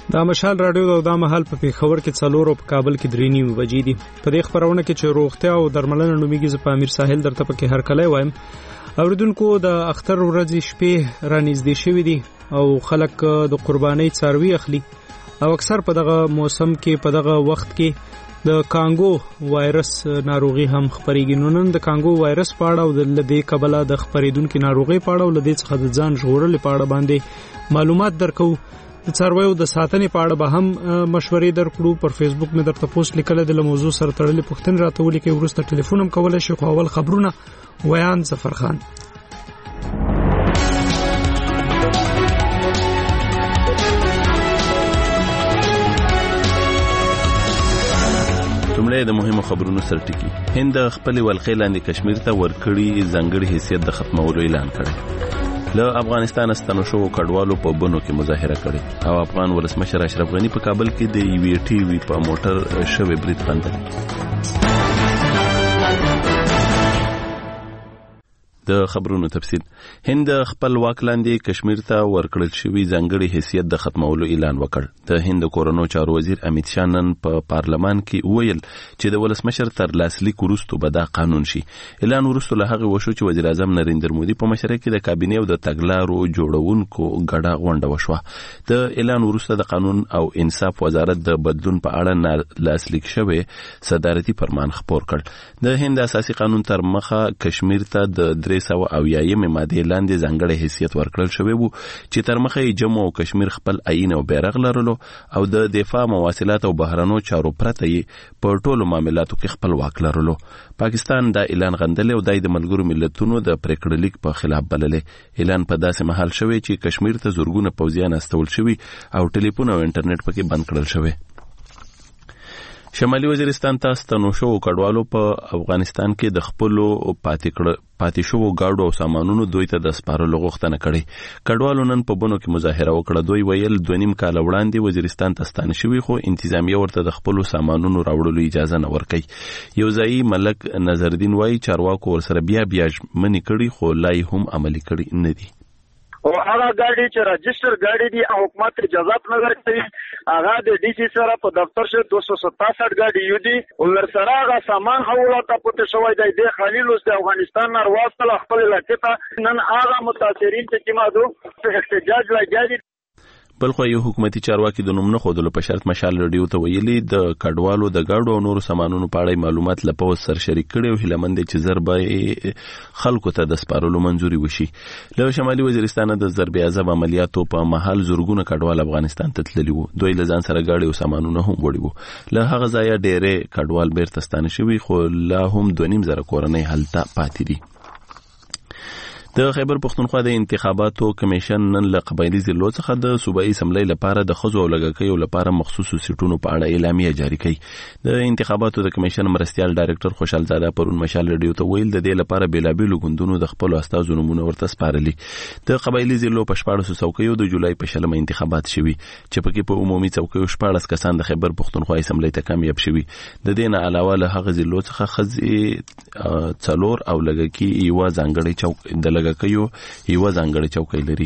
دا مشال رادیو دا مهال په پیښور کې 4 او په کابل کې 3 بجې دي. په دې خبرونه کې چې روغتیا او درملنه نومیږي ز په امیر ساحل درته پکې هر کله وایم. اوریدونکو د اختر ورځې شپې رانږدې شوې دي او خلک د قربانۍ څاروي اخلي او اکثر په دغه موسم کې په دغه وخت کې د کانګو وایرس ناروغي هم خپرېږي. نن د کانګو وایرس په اړه او د لدې کبله د خپرېدونکو ناروغي په اړه او لدې څخه د ځان ژغورلو په اړه باندې معلومات درکو. د څارویو د ساتنې په اړه به هم مشورې درکړو. پر فیسبوک مې درته پوسټ لیکل د موضوع سره تړلې پوښتنې راته ولیکئ. وروسته ټلیفون هم کولای شئ. خو اول خبرونه ویان ظفرخان. لومړی د مهمو خبرونو سرټکی. هند خپل ولخې لاندې کشمیر ته ورکړي ځانګړي حیثیت د ختمولو اعلان کړی. له افغانستان ستنو شو کډوالو په بونو کې مظاهره کړې او افغان ولسمشر اشرف غنی په کابل کې د یوې ټي وي په موټر شوی برید خندل. د خبرونو تفصیل. هند خپل واک لاندې کشمیر ته ورکړل شوی ځانګړي حیثیت د ختمولو اعلان وکړ. د هند کورونو چارو وزیر امیت شاه نن په پارلمان کې ویل چې د ولسمشر تر لاسلیک وروسته به دا قانون شي. اعلان وروسته له هغه وشو چې وزیر اعظم نریندر مودي په مشرۍ کې د کابینې او د تګلارو جوړونکو ګډه غونډه وشوه. د اعلان وروسته د قانون او انصاف وزارت د بدلون په اړه لاسلیک شوی صدارتي فرمان خپور کړ. د هند اساسي قانون تر مخه کشمیر ته د 300 ماده لاندې ځانګړی حیثیت ورکړل شوی وو چې تر مخه یې جمهور او کشمیر خپل عین او بیرغ لرلو او د دفاع مواصلات او بهرنو چارو پرته یې په ټولو معاملاتو کې خپل واک لرلو. پاکستان دا اعلان غندل او د ملګرو ملتونو د پریکړه لیک په خلاف بللې. اعلان په داسې محل شوی چې کشمیر ته زورګونه پوځیان استول شوی او ټلیفون او انټرنیټ پکې بند کړل شوی. شمالي وزیرستان ته ستنو شو کډوالو په افغانستان کې د خپلو پاتې شو گاډو او سامانونو دوی ته د سپارلو غوښتنه کړې. کډوالو نن په بونو کې مظاهره وکړه. دوی ویل 2.5 کال وړاندې وزیرستان ته ستانه شوی خو انتظامیه ورته د خپلو سامانونو راوړلو اجازه نه ورکړي. یو ځایي ملک نظرالدین وایي چارواکو ورسره بیا ژمنې کړي خو لا یې هم عملي کړي نه دي. او هغه ګاډي چې رجستر ګاډي دي حکومت اجازه نه ورکوي. هغه د ډي سي سره په دفتر شه 267 ګاډي یو دي ولر سره هغه سامان حواله پته شوی دی. د خلیل اوس د افغانستان نارواستل خپل لکته نن هغه متاثرین چې مازو احتجاج لګیږي. بلخو یو حکومتي چارواکي د نوم نه خودلو په شرط مشال رادیو ته ویلي د کډوالو د گاډو او نورو سامانونو په اړه معلومات لپاره سر شریک کړي او هلمند چې ضربه خلکو ته د سپارلو منځوري وشي. له شمالي وزیرستان د ضربې عذاب عملیاتو په محل زورګونه کډوال افغانستان ته تللي وو. دوی له ځان سره گاډي او سامانونه هم وړي وو. له هغه ځایه ډېرې کډوال بیرته ستانه شوي خو لا هم 2.5 کورنۍ هلته پاتې دي. د خیبر پښتونخوا د انتخاباتو کمیشن نن له قبایلی ضلعو څخه د صوبایي اسمبلی لپاره د ښځو او لږکیو لپاره مخصوصو سیټونو په اړه اعلامیه جاری کړي. د انتخاباتو د کمیشن مرستیال ډایرکټر خوشحال زاده پرون مشال رادیو ته ویل د دې لپاره بیلابیلو ګوندونو د خپل استازو نمونه ورته سپارلي. د قبایلی ضلعو په 14 څوکیو د جولای په 20 انتخابات شوي چې پکې په عمومي څوکیو 14 کسان د خیبر پښتونخوا اسمبلی ته کامیاب شوي. د دې نه علاوه له هغه ضلعو څخه ښځې 4 او لږکي یو ځانګړی چوک د لږکیو یو ځانګړی چوکۍ لري.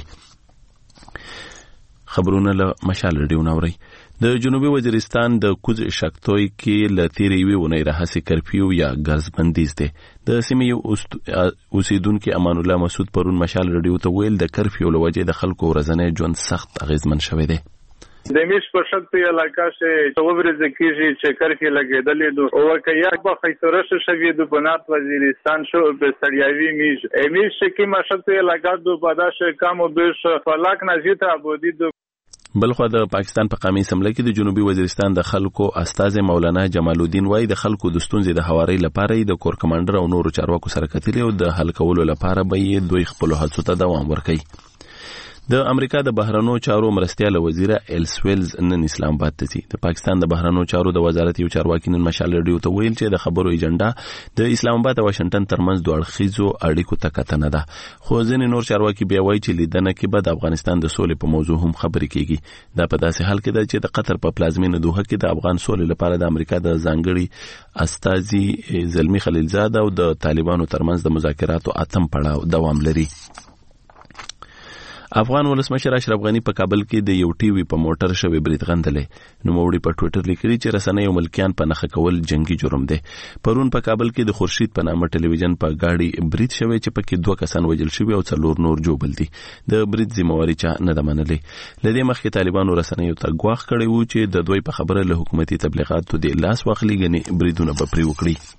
خبرونه له مشال رادیو نوري. د جنوبي وزیرستان د کوز شکتوی کې ل تیرې وی ونې راهسي کرفیو یا ګرځ بندیز ده. د سیمې اوسیدونکو امان الله مسعود پرون مشال رادیو ته ویل د کرفیو لوجه د خلکو ورځنی ژوند سخت اغیزمن شوی دی. د میش په شکل علاقه شه توبرز کیږي چې کرخي لګیدلې دو او کیا په خیسره شوی د بنات وزیرستان شو په سړیاوي میش کې مشکل علاقه دو پداش کم او بیش فلاک نزیت ابودی دو. بلخو د پاکستان په قومي اسمبلی کې د جنوبي وزیرستان د خلکو استاد مولانا جمال الدین وای د خلکو د ستونزې د هواري لپاره د کور کمانډر او نورو چارواکو سره کتلې او د حل کولو لپاره به دوی خپل هڅو ته دوام ورکړي. د امریکا د بهرنو چارو مرستیال وزیر ایلسویلز نن اسلام آباد ته ځي. د پاکستان د بهرنو چارو د وزارت یو چارواکي نن مشال رادیو ته ویل چې د خبرو ایجنډا د اسلام آباد او واشنگټن ترمنځ دوه اړخیزو اړیکو ته کتنه ده. خو ځینې نور چارواکي بیا وایي چې لیدنه کې به د افغانستان د سولې په موضوع هم خبرې کیږي. دا په داسې حال کې ده چې د قطر په پلازمینه دوحه کې د افغان سولې لپاره د امریکا د ځانګړي استازي زلمی خلیلزاده او د طالبانو ترمنځ د مذاکراتو اتم پړاو دوام لري. افغان ولسمشر اشرف غنی په کابل کې د یو ټي وي په موټر شوی برید غندلې. نوموړي په ټوئیټر لیکلي چې رسنۍ او ملکیان په نښه کول جنگي جرم دی. پرون په کابل کې د خورشید په نامه ټلویزیون په گاډي برید شوی چې پکې 2 کسان وژل شوي او 4 نور جوبل دي. د برید ذمہواری چا نه ده منلې. لدې مخکې طالبانو رسنیو ته ګواښ کړی و چې د دوی په خبره له حکومتي تبلیغاتو د لاس واخلي غني بریدونه به پرې وکړي.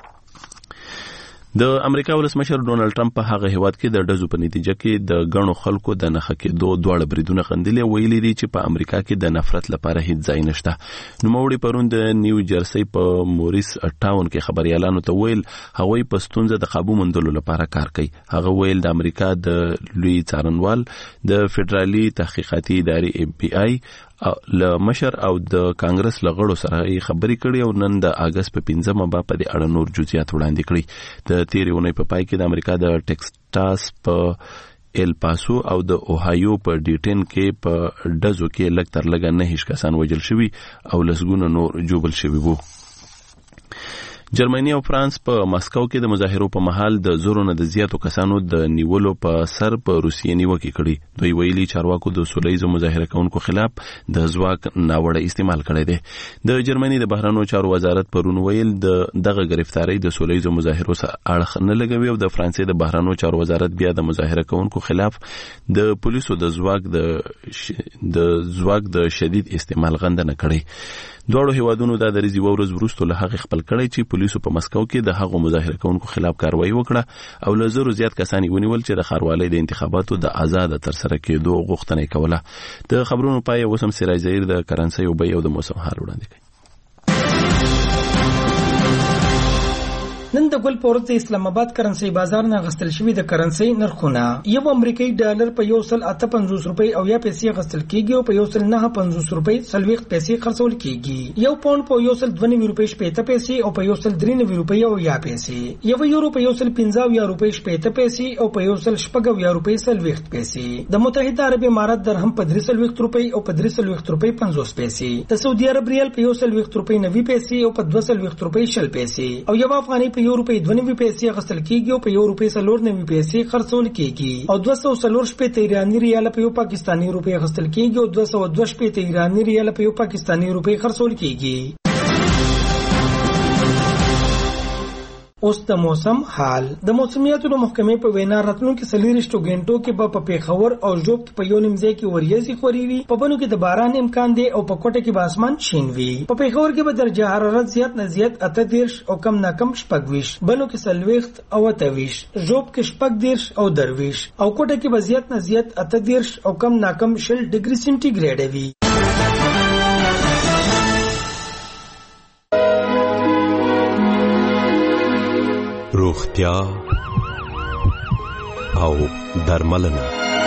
د امریکا ولسمشر ډونالد ټرمپ په هغه هیواد کې د ډزو په نتیجه کې د غنو خلکو د نښه کېدو دواړه بریدونه غندلې. ویلي دي چې په امریکا کې د نفرت لپاره هیڅ ځای نشته. نوموړي پرون د نیو جرسي په موریس ټاون کې خبريالانو ته ویل هغوی په ستونزه د قابو موندلو لپاره کار کوي. هغه ویل د امریکا د لوی څارنوال د فدرالي تحقیقاتي ادارې FBI له مشر او د کانګرس لغړو سره خبرې کړې او نن د اگست په 15مه په دې اړه نور جزئیات وړاندې کړي. د تیرې اونۍ په پای کې د امریکا د ټکساس په ایل پاسو او د اوهایو په ډیټن کې په ډزو کې لږ تر لږه 9 کسان وژل شوي او لسګونه نور جوبل شوي وو. جرمني او فرانس په مسکو کې د مظاهرو په محل د زورونو د زیاتو کسانو د نیولو په سر په روسیې نیوکه کړې. دوی ویلي چارواکو د سولهییزو مظاهره کوونکو خلاف د ځواک ناوړه استعمال کړی دی. د جرمني د بهرنیو چارو وزارت پرون ویل دغه گرفتاری د سولهییزو مظاهرو سره اړخ نه لګوي او د فرانسې د بهرنیو چارو وزارت بیا د مظاهره کوونکو خلاف د پولیسو د ځواک د شدید استعمال غندنه کړې. دواړو هیوادونو د دریزي ورځ وروسته له هغه خپل کړی چې پولیسو په مسکو کې د هغو مظاهره کوونکو خلاف کاروایی وکړه او له زرو زیات کسان ونیول چې د ښاروالۍ د انتخاباتو د آزاد ترسره کېدو غوښتنه کوله. د خبرونو پای وسم سراج زهیر د کرنسي او بیې او د موسم حال وړاندې کوي. نن د ګل پورت د اسلام آباد کرنسي بازار نه غستل شوی د کرنسي نرخونه یو امریکایي ډالر په 158 روپۍ او یا پیسې غستل کیږي او په 159 روپۍ 40 پیسې خرڅول کیږي. یو پاوند په 192 روپۍ 70 پیسې او په 193 روپۍ او یا پیسې. یو یورو په 115 یا روپۍ 70 پیسې او په 115 یا روپۍ 40 پیسې. د متحده عرب امارات درهم په 340 روپۍ او په 340 روپۍ 50 پیسې. د سعودي عرب ریال په 140 روپۍ 90 پیسې او په 240 روپۍ 60 پیسې او یو افغاني په 1 روپۍ 92 پیسې غسل کیږي او په 1 روپۍ 94 پیسې خرڅول کیږي او 240 ایرانی ریال په یو پاکستانی روپۍ غسل کیږي او 220 ایرانی ریال په یو پاکستانی روپۍ خرڅول کیږي. اوس د موسم حال. د موسمیاتو د محکمې په وینا راتلونکو 40 غنټو کې په پیښور او ژوب کې په یو نیمځای کې وریځي خوري وي. په بنو کې د باران امکان دی او په کوټه کې به اسمان شین وي. په پیښور کې به درجه حرارت زیات نه زیات 38 او کم نه کم 26. بنو کې 40 او 28. ژوب کې 14 او 30 او کوټه کې به زیات نه زیات 38 او کم نه کم 60 ډیګري سنټیګریډ وي. روغتیا او درملنه.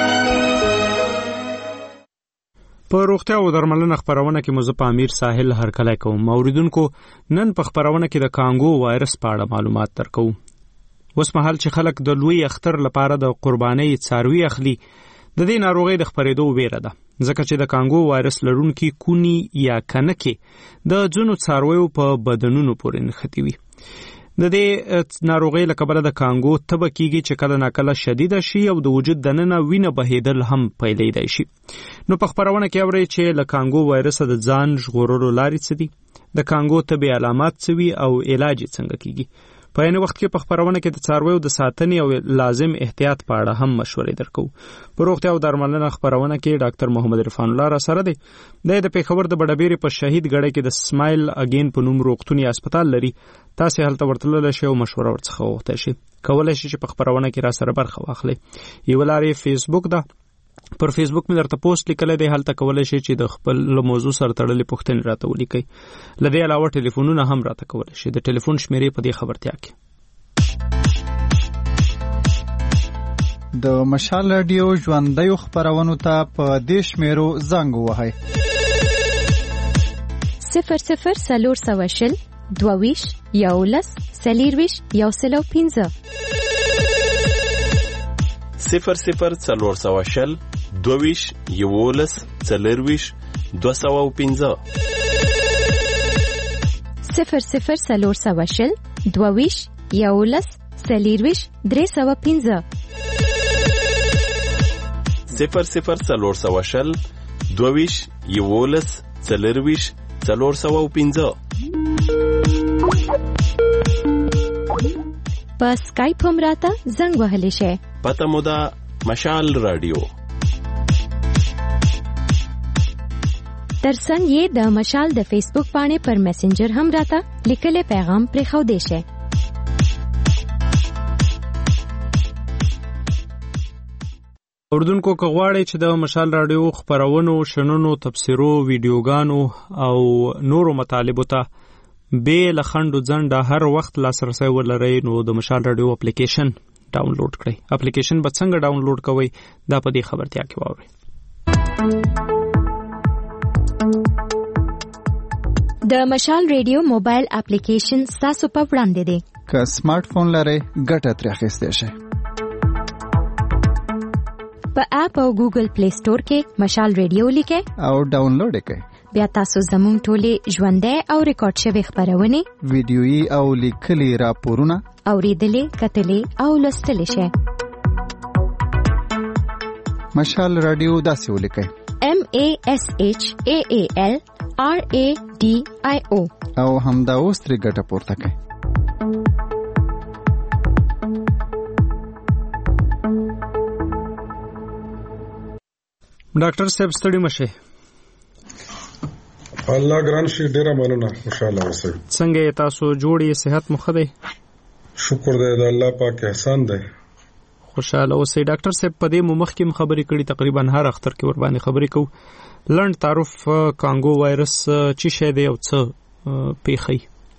په روغتیا او درملنه خبرونه کې مزه امیر ساحل هرکلی کوم. اوریدونکو نن په خبرونه کې د کانګو وایرس په اړه معلومات درکو. اوس مهال چې خلک د لوی اختر لپاره د قربانۍ څاروي اخلي د دې ناروغۍ د خپرېدو ویره ده ځکه چې د کانګو وایرس لرونکي کونی یا کنکې د ځینو څارویو په بدنونو پورې نښتي وي. د دې ناروغۍ له کبله د کانګو تبه کیږي چې کله ناکله شدیده شي او د وجود دننه وینه بهیدل هم پیلیدای شي. نو په خبرونه کې اوري چې له کانګو وایرس د ځان ژغورلو لارې څه دي، د کانګو طبي علامات څه وي او علاج څنګه کیږي. په یوه وخت کې په خبرونه کې د څارویو د ساتنې او لازم احتیاط په اړه هم مشورې درکو. په روغتیا او درملنه خبرونه کې ډاکټر محمد عرفان الله را سره دی. د پیښور د بډبېرې په شهید ګړی کې د سمایل اگین په نوم روغتوني هسپتال لري. تاسو هلته ورتللی شئ او مشوره ورڅخه وغوښتئ شئ. کولی شئ چې په خبرونه کې را سره برخه واخلئ. یوه لارې فیسبوک ده. پر فیسبوک مې درته پوسټ لیکلی دی، هلته کولی شئ چې د خپل موضوع سره تړلې پوښتنې راته ولیکئ. له دې علاوه ټلیفونونه هم راته کولی شئ. د ټلیفون شمیرې په دې خبرتیا کې د مشال رادیو ژوندیو خبرونو ته په دې شمیرو زنګ ووهئ: 00 22 11 40 105 00 420 22 11 40 205 00 420 22 11 40 305 00 22 11 40 415. په اسکایپ هم راته زنګ وهلی شئ. پته مو ده مشال رادیو. ترڅنګ یې د مشال د فیسبوک باندې پر میسنجر هم راته لیکلی پیغام پرېښودی شئ. اوردونکو که غواړئ چې د مشال رادیو خپرونو، شننو، تبصرو، ویډیوګانو او نورو مطالبو ته به لخندو ځنډه هر وخت لاسرسي ولرئ، نو د مشال رادیو اپلیکیشن ډاونلوډ کړئ. اپلیکیشن به څنګه ډاونلوډ کوئ دا په دې خبرتیا کې واورئ. د مشال رادیو موبایل اپلیکیشن تاسو په وړاندې دی. که سمارټ فون لرئ ګټه ترې اخیستی شئ. په اپ او ګوګل پلی سٹور کې مشال رادیو لیکئ او ډاونلوډ یې کړئ. بیا تاسو زموږ ټولې ژوندۍ او ریکارډ شوې خپرونې، ویډیويي او لیکلي راپورونه اوریدلې، کتلې او لوستلې شئ. مشال رادیو داسې ولیکئ: MASHAALRADIO او همدا اوس ترې ګټه پورته کړئ. ډاکټر صاحب ستړي مشه. الله ګران شي، ډیره مننه. خوشاله اوسئ. څنګه تاسو جوړې؟ صحت مو ښه دی؟ شکر دی، د الله پاک احسان دی. خوشاله اوسئ. ډاکټر صاحب په دې مخکې خبرې کړې، تقریبا هر اختر کې ور باندې خبرې کوو. لنډ تعارف کانګو وایرس چې شه دی او څه پیخي؟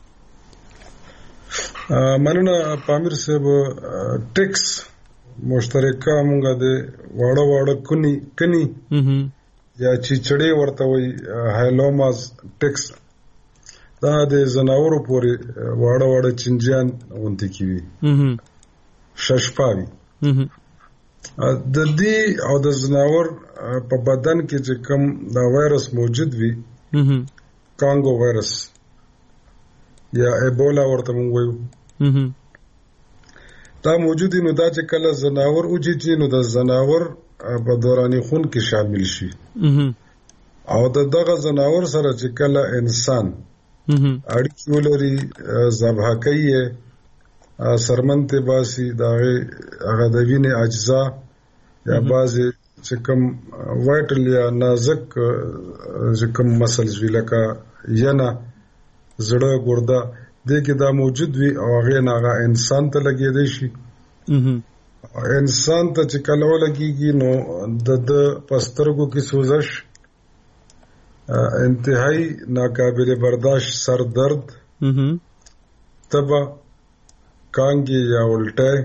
مننه پامیر صاحب. ټیکس مشترکه مونږه د واړه کني یا چیچړې ورته وي، هایلوماز ټیکس، دا د زناورو پورې واړه چنجیان غونډې کیوي، ششپاوي. د دې او د زناور په بدن کې چې کوم دا وایرس موجود وي، کانګو وایرس یا ایبولا ورته مونږ وایو، دا موجود نو دا چې کله زناور اوجي نو د زناور په دوراني خون کې شامل شي، او دغه زناور سره چې کله انسان اړیکې ولري، ذبح کوي، سرمنته باسي، هغه د وینې اجزا یا بعضې چې کوم وایټل یا نازک چې کوم مسلز وي لکه ینه، زړه، ګرده، دې کې دا موجود وي او هغه نه انسان ته لګېدی شي. انسان ته چې کله ولګېږي نو د پسترګو کې سوزش، انتهایی ناقابل برداشت سر درد، تبه، کانګې یا الټه،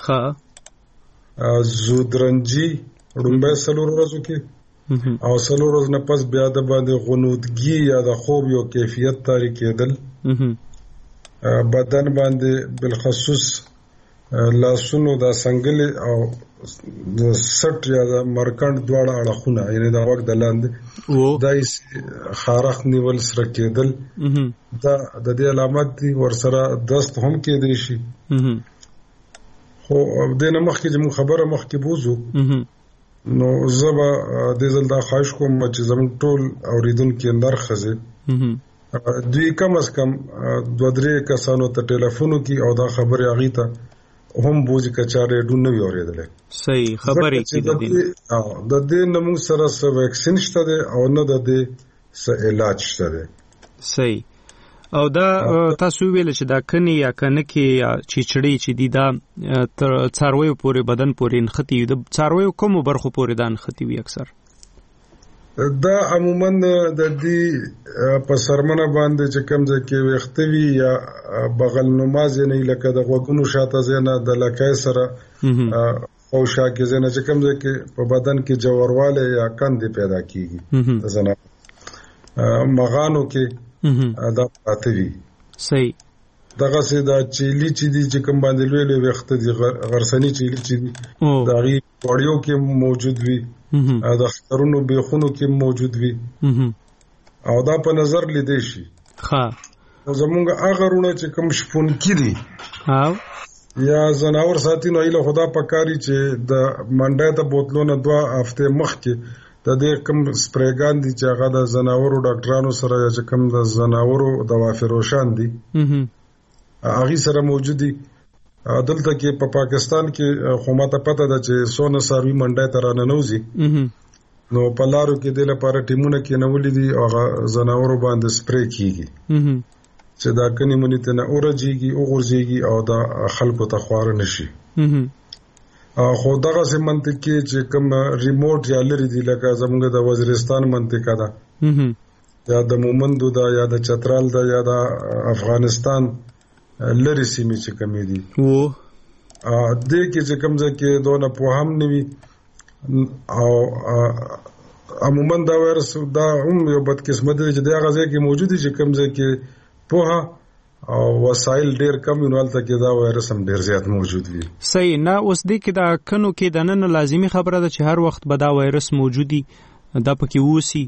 زودرنجي ړومبی 4 ورځو کې، او 4 ورځې نه پس بیا د باندې غنودګي یا د خوب یو کیفیت طاری کېدل، بدن باندې بالخصوص لاسونو دا سنگل او د سټ یا د مرکند دواړه اړخونه، یعنی دا وخت د لاندې دایس خارخ نیول سره کېدل، دا د دې علامات دي. ورسره دست هم کېدلی شي. خو دینه مخکې چې موږ خبره مخکې بوزو، نو زه به دې ځل دا خواهش کوم چې زموږ ټول اوریدونکي نرخځي دوی کم از کم 2-3 کسانو ته ټلیفون کی او دا خبره اغه ته هم بوزي کچاره ډون نه وریدل. صحیح خبره کی د دې نمو سره س ویکسین شته او نه د دې س علاج شته. صحیح. او دا تاسو ویل چې دا کني یا کنه کې یا چیچړې چې دی دا څارویو پورې بدن پورې نختی، د څارویو کوم برخو پورې دان ختی وي اکثر؟ دا عموما د دې په سرمنه باندې چې کوم ځکه وختوي یا بغل نماز نه لکه د غوګونو شاته زنه د لکای سره او شاکه زنه چې کوم ځکه په بدن کې جوړواله یا کندې پیدا کیږي زنه مغانو کې دا پاتوي. صحیح. دغه سي دا چيلي چې دي چې کوم باندې لوی وخت دي غرسني چيلي چې دي دا غي وړیو کې موجود وي، دا خطرونو بيخونو کې موجود وي او دا په نظر لیدې شي. ها زمونږ هغه رونه چې کوم شپون کې دي یا زناور ساتي نو ایله خدا پکاري چې د منډه ته بوتلونه 2 هفته مخکې د دې کم سپریګان دي چې هغه د زناورو ډاکټرانو سره یا چې کم د زناورو دوا فروشان دي هغه سره موجود دي. دلته کې په پاکستان کې خو ماته پته ده چې سونه ساروي منډه ته راننوزي نو په لارو کې د لپاره ټیمونه کې نولې دي او هغه زناورو باندې سپری کیږي چې دا کني مونږ ته نه اورځيږي او ورځيږي او دا خلکو ته خوار نشي. خو دغه سم منطق کې چې کوم ریموټ یا لري دي لکه زموږ د وزیرستان منطقه ده یا د مومندو ده یا د چترال ده یا د افغانستان لري سیمې چې کمی دي دې کې چې کوم ځکه دونه په هم نیوي او عموما دا وایرس دا هم یو بد قسمت دی چې دا غزه کې موجود دي چې کوم ځکه په او وسایل ډیر کم ونوالته کې دا وایرس هم ډیر زیات موجود وي. صحیح نه اوس دې کې دا کنو کې د نن لازمي خبره ده چې هر وخت به دا وایرس موجودي دا پکې ووسی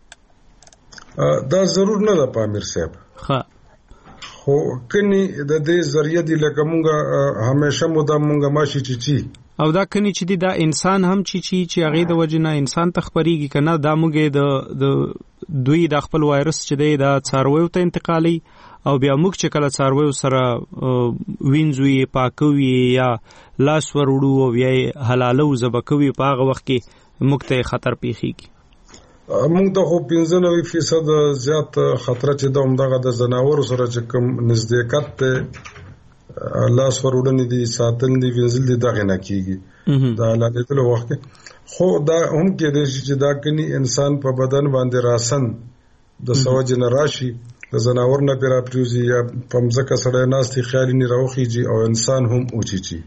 دا ضرور نه ده پامیر صاحب. خو کني د دې ذریعہ دی لکه مونږه همیشه مو دا مونږه ماشي چی او دا کني چې دا انسان هم چې هغه د وجنه انسان تخبريږي کنه دا موږ د دوی د خپل وایرس چې دی دا څارویو ته انتقالي او بیا موږ چې کله څارویو سره وینځوي پاکوي یا لاس ورړو او یا حلالو زبکوي په هغه وخت کې موږ ته خطر پیښیږي. موږ ته خو 95% زیات خطر چې د همدغه د زناور سره چې کوم نزدېکت ته لاس ورودنې دي ساتل دي وینځل دي دغه نه کیږي دا حالت له وخت خو دا هم کې دي چې دا کني انسان په بدن باندې راسن د سوجن راشي د زناور نه پیرا پریوزي یا پمزکه سره ناستي خیالي نه راوخیږي او انسان هم اوچیږي.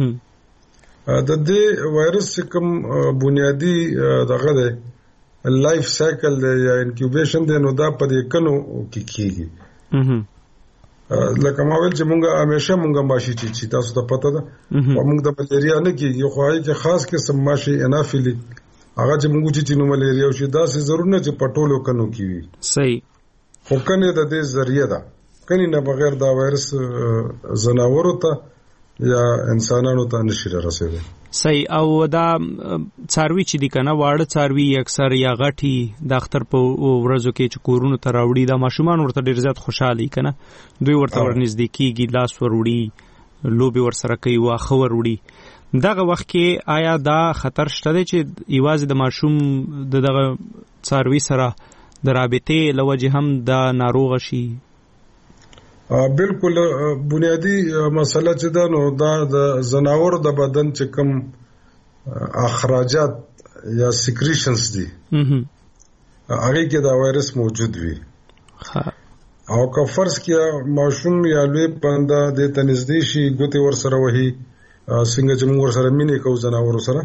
د دې وایرس کوم بنیادی دغه ده لایف سایکل دی یا انکیوبیشن دی نو دا په دې کنو کې کیږي لکه ما ویل چې مونږه همیشه مونږه ماشي چې تاسو ته پته ده او مونږ د ملیریا نه کیږي خو هغه کې خاص قسم ماشي انافیلی هغه چې مونږ چې نو ملیریا او شي دا څه ضرور نه چې پټولو کنو کیوي. صحیح خو کنه د دې ذریعہ ده کني نه بغیر دا وایرس زناورو ته یا انسانانو ته نشي رسیدي. صحیح او دا څاروي چې دي کنه واړه څاروي اکثر یا غټي د اختر په ورځو کې چې کورونو ته راوړي دا ماشومان ورته ډیر زیات خوشحالي کنه دوی ورته ورنږدې کیږي لاس وروړي لوبي ورسره کوي واخه وروړي دغه وخت کې آیا دا خطر شته چې یوازې د ماشوم دغه څاروي سره د رابطې لوجه هم دا ناروغ شي؟ بالکل بنیادی مسله چې دا نو دا د زناور د بدن چې کوم اخراجات یا سیکریشنز دي هغه کې دا وایرس موجود وي او که فرض کیا ماشوم یا لوی بنده د تنزدې شي ګوتې ور سره وهي څنګه چې موږ سره مینې کو زناور سره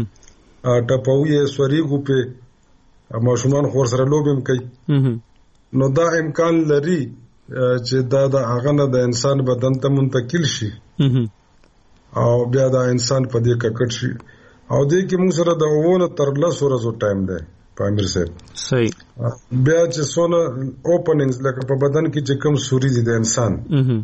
ټپوي سوريګو په ماشومان خور سره لوبم کوي نو دا امکان لري چې دا د هغه نه د انسان بدن ته منتقل شي او بیا دا انسان په دې ککټ شي او دې کې موږ سره د وونه تر 10 ورځې ټایم دی پامیر صاحب. صحیح بیا چې سونه اوپننګز لکه په بدن کې چې کوم سوري دي د انسان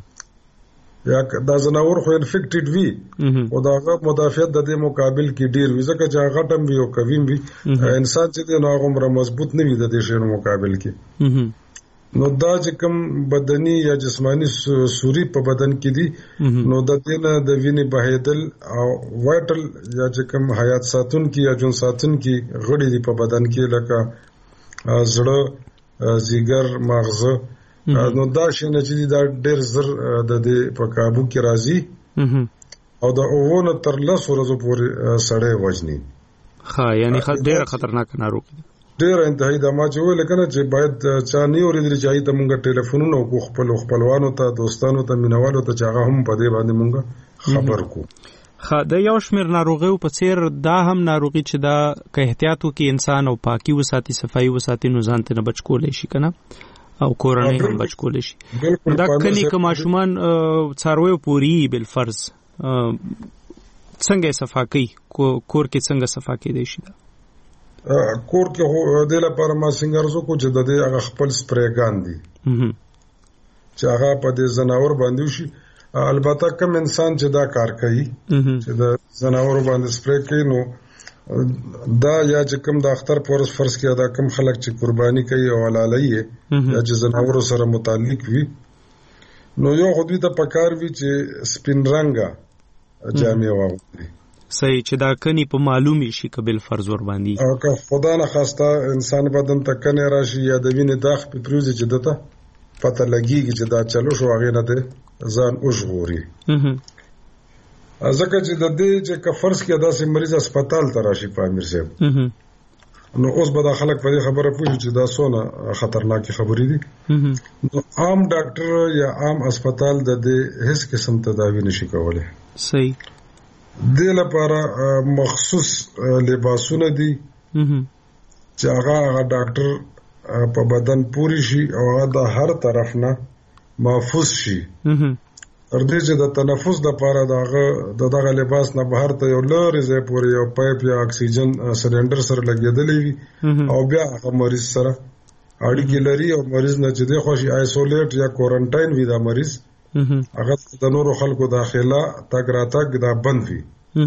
یا دا زناور خو انفیکټډ وي او دا مدافعت د دې مقابل کې ډیر وي ځکه چې هغه ټم وي او کوي وي انسان چې نو هغه مضبوط نه وي د دې شی مقابل کې نو دا چې کوم بدني یا جسمانی سوري په بدن کې دي نو د دې نه د وینې بهیدل او وایټل یا چې کوم حیات ساتون کې یا جون ساتون کې غړي دي په بدن کې لکه زړه زیګر مغز نو دا شنه چې دا ډېر زر د دې په قابو کې راځي او دا اوونه تر 10 ورځې پورې سړی وژني. یعنی ډېر خطرناک ناروغي ډېر انتهایی د ما چې ویل کنه چې باید چا نه اورېدل چې ته مونږه ټلیفونونه کو خپلوانو ته دوستانو ته مینوالو ته چې هغه هم په دې باندې مونږه خبر کو. د یو شمېر ناروغیو په څیر دا هم ناروغي چې دا که احتیاط وکړي انسان او پاکي وساتي صفایي وساتي نو ځان ته نه بچ کولی شي کنه او کورنۍ هم بچ کولی شي. دا کلی که ماشومان څارویو پوري بالفرض څنګه صفا کوي کور کې څنګه صفا کېدای شي؟ کور کې د لپاره ما څنګه ارزو کو چې د دې هغه خپل سپریګان دي چې هغه په دې زناور باندې شي البته کوم انسان چې دا کار کوي چې د زناورو باندې سپری کوي نو دا یا چې کوم د اختر پورس فرض کړه دا کوم خلک چې قرباني کوي او حلالي یا چې زناورو سره متعلق وي نو یو خو دوی ته پکار وي چې سپین رنگه جامې واغوندي صحیح چې دا کني په معلومي شي قبل فرض ور باندې او که خدا نه خواسته انسان بدن ته کنه راشي یا د وینې داغ په پروزي چې دته پته لګيږي چې دا چلو شو هغه نه ده ځان اوښغوري ځکه چې د دې چې کفرس کې داسې مریض هسپتال ته راشي په امیر صاحب نو اوس به دا خلک په دې خبره پوه چې دا څونه خطرناکې خبرې دي نو عام ډاکټر یا عام هسپتال د دې هیڅ قسم تداوی نشي کولای صحیح دې لپاره مخصوص لباسونه دي چې هغه ډاکټر په بدن پوری شي او هغه د هر طرف نه محفوظ شي تر دې چې د تنفس لپاره دغه لباس نه بهر ته یو لوري ځای پورې یو پایپ یا اکسیجن سلندر سره لګیدلې وي او بیا هغه مریض سره اړیکې لري او مریض نه چې د خوشي آیسولیټ یا کوارنټاین وي دا مریض هغه د نورو خلکو داخله تګ راتګ دا بند وي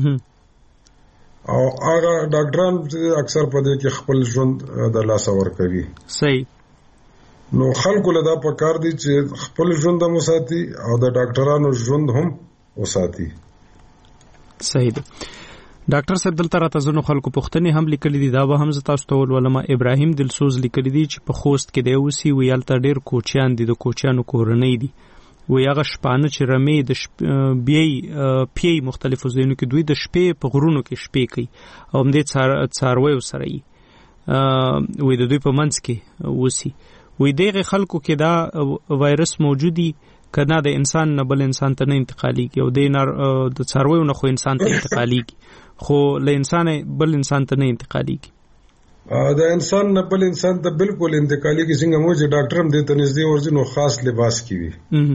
او هغه ډاکټران اکثر په دې کې خپل ژوند د لاس ور کوي صحیح نو خلکو له دا پکار دي چې خپل ژوند هم وساتي او د ډاکټرانو ژوند هم وساتي صحیح ده ډاکټر صاحب دلته راته زنو خلکو پوښتنې هم لیکلې دي دا به هم تاسو ته ولما ابراهیم دلسوز لیکلې دي چې په خوست کې دی اوسي ویل ته ډېر کوچیان دي د کوچیانو کورنۍ دي وی هغه شپانه چې رمې د پی مختلفو ځایونو کې دوی د شپې په غرونو کې شپې کوي او هم دې څاروي سره وي د دوی په منځ کې وسی وی دغه خلکو کې دا وایرس موجودي کنا د انسان نه بل انسان ته نه انتقاليږي او د څارویو نه خو انسان ته انتقاليږي خو له انسان بل انسان ته نه انتقاليږي د انسان نه بل انسان ته بالکل انتقاليږي څنګه مو چې ډاکټر هم دې ته نږدې ورځي نو خاص لباس کوي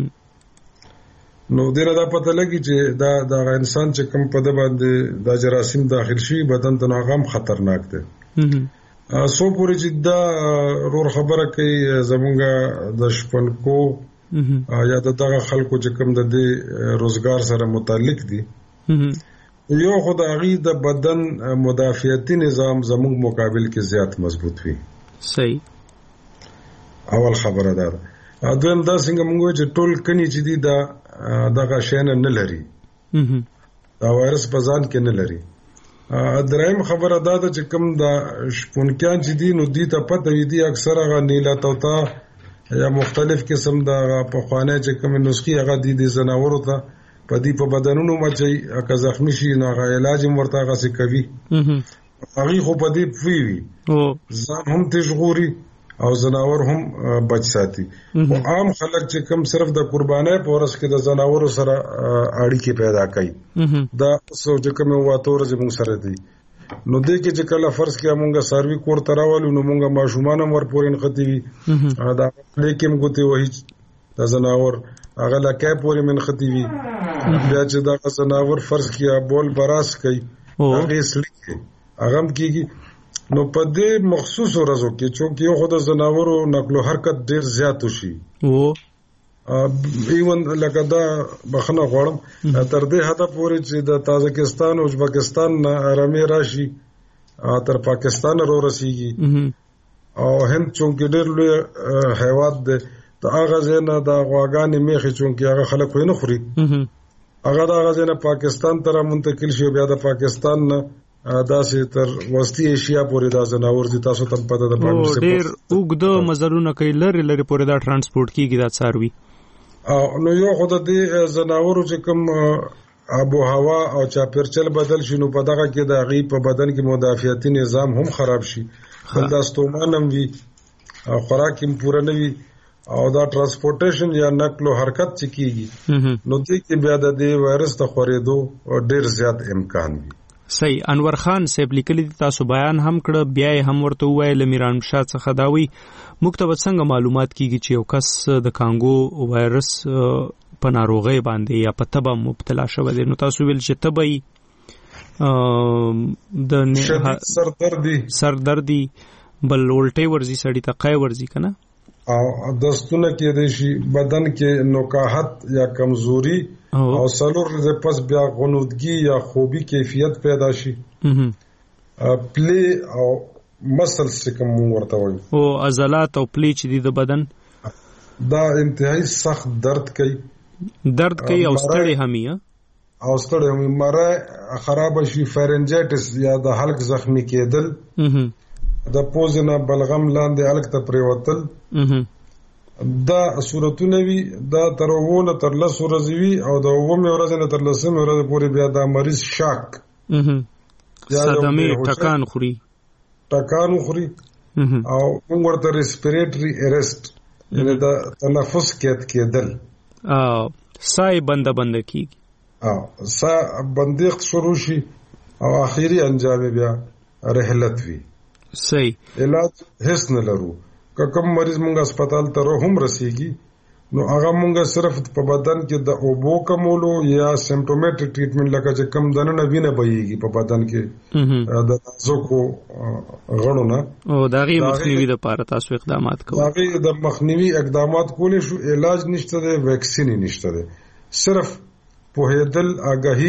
نو دغه دا پته لګي چې دا انسان چې کوم په د باندې د جراثیم داخل شي بدن ته ناغم خطرناک دی سو پوری چې دا رور خبره کوي زمونږه د شپنکو یا دغه خلکو چې کوم د دې روزګار سره متعلق دي یو خدای د بدن مدافعتي نظام زموږ مقابل کې زیات مضبوط وي صحیح اول خبره ده دویم دا څنګه موږ چې ټول کني چې دي دغه شین نه لري دا وایرس په ځان کې نه لري دریم خبره ده چې کوم د شپونکیان چې دي نو دي ته پته وي دي اکثره غ نیلا توتا یا مختلف قسم د په خوانه چې کوم نسخي هغه دي زناورو ته په دې په بدنونو مچي که زخمی شي نو هغه علاج مرته غسي کوي هغه خو په دې وی ځان هم تشغوري او زناور هم بچ ساتي او عام خلک چې کوم صرف د قربانۍ په ورځ کې د زناورو سره اړیکې پیدا کوي دا سوچ کوم واتور زموږ سره دي نو دې کې چې کله فرض کې موږ سروي کور تراولو نو موږ ماشومان هم ورپورین ختی وي دا لیکم ګوتې وਹੀ د زناور هغه لکه پورې من ختی وي بیا چې دا زناور فرض کې بول براس کوي هغه سړي هغه کېږي نو په دې مخصوص ورځو کې چې یو خدای زناورو نقل او حرکت ډیر زیات شي ایون لکه دا بخنه غواړم تر دې حد پورې چې د تاجکستان او ازبکستان نه رمې راشي تر پاکستان ورو رسیږي او هند چې ډېر لوی حیوانات ده ته هغه ځنه د غواګانې میخي چې هغه خلک ویني خوري هغه د هغه ځنه پاکستان ته منتقل شي بیا د پاکستان نه دا سي تر وسطي ایشیا پورې دا زناور دي تاسو ته پته ده په ډېر وګدو مزرونه کوي لری پورې دا ترانسپورت کیږي دا څاروي نو یو خدای دې زناورو چې کوم آب او هوا او چاپیرچل بدل شنو په دغه کې د غي په بدن کې مدافعتي نظام هم خراب شي خل دا ستومانم وي خوراک هم پوره نه وي او دا ترانسپورټیشن یا نقل او حرکت چې کیږي نو دې کې بیا د دې وایرس ته خورېدو ډېر زیات امکان وي صحیح انور خان صاحب لیکلی تاسو بیان هم کړ بیا هم ورته وایي لمیران شاه څخه داوي مکتب څنګه معلومات کیږي چې یو کس د کانګو وایرس په ناروغي باندې یا په تبه مبتلا شوی دی نو تاسو ویل چې تبه د سردردي بل الټي ورزي سړی ته قای ورزي کنه او دستونه کې د شي بدن کې نوکاحت یا کمزوري او سلور د پس بیا غنودگی یا خوبي کیفیت پیدا شي پلی او مسلز چې کوم ورته وایي او عضلات او پلی چې د بدن دا انتهایی سخت درد کوي او ستړی همي او ستړی همي مره خراب شي فارنجایټس یا د حلق زخمی کېدل د پوزنه بلغم لاندې حلق ته پریوتل دا صورتونه وي دا تر 10 ورځې وي او د 10 ورځې نه تر 10 ورځې پورې بیا دا مریض شاک صدمه ټکان خوري او موږ ورته ریسپیریټری ارست یعنی دا تنفس کېدل سای بند کیږي سا بندیخت شروع شي او اخیری انجام بیا رحلت وی صحیح علاج هیڅ نه لرو که کوم مریض مونږ هسپتال ته هم رسیږي نو هغه مونږ صرف په بدن کې د اوبو کمولو یا سیمپټومټیک ټریټمنټ لکه چې کم دنه وینه بهيږي په بدن کې د نازکو غړو نه او دغه مخنیوي لپاره تاسو اقدامات کوئ دغه د مخنیوي اقدامات کولې شو علاج نشته دی ویکسین نشته دی صرف پوهېدل آگاهی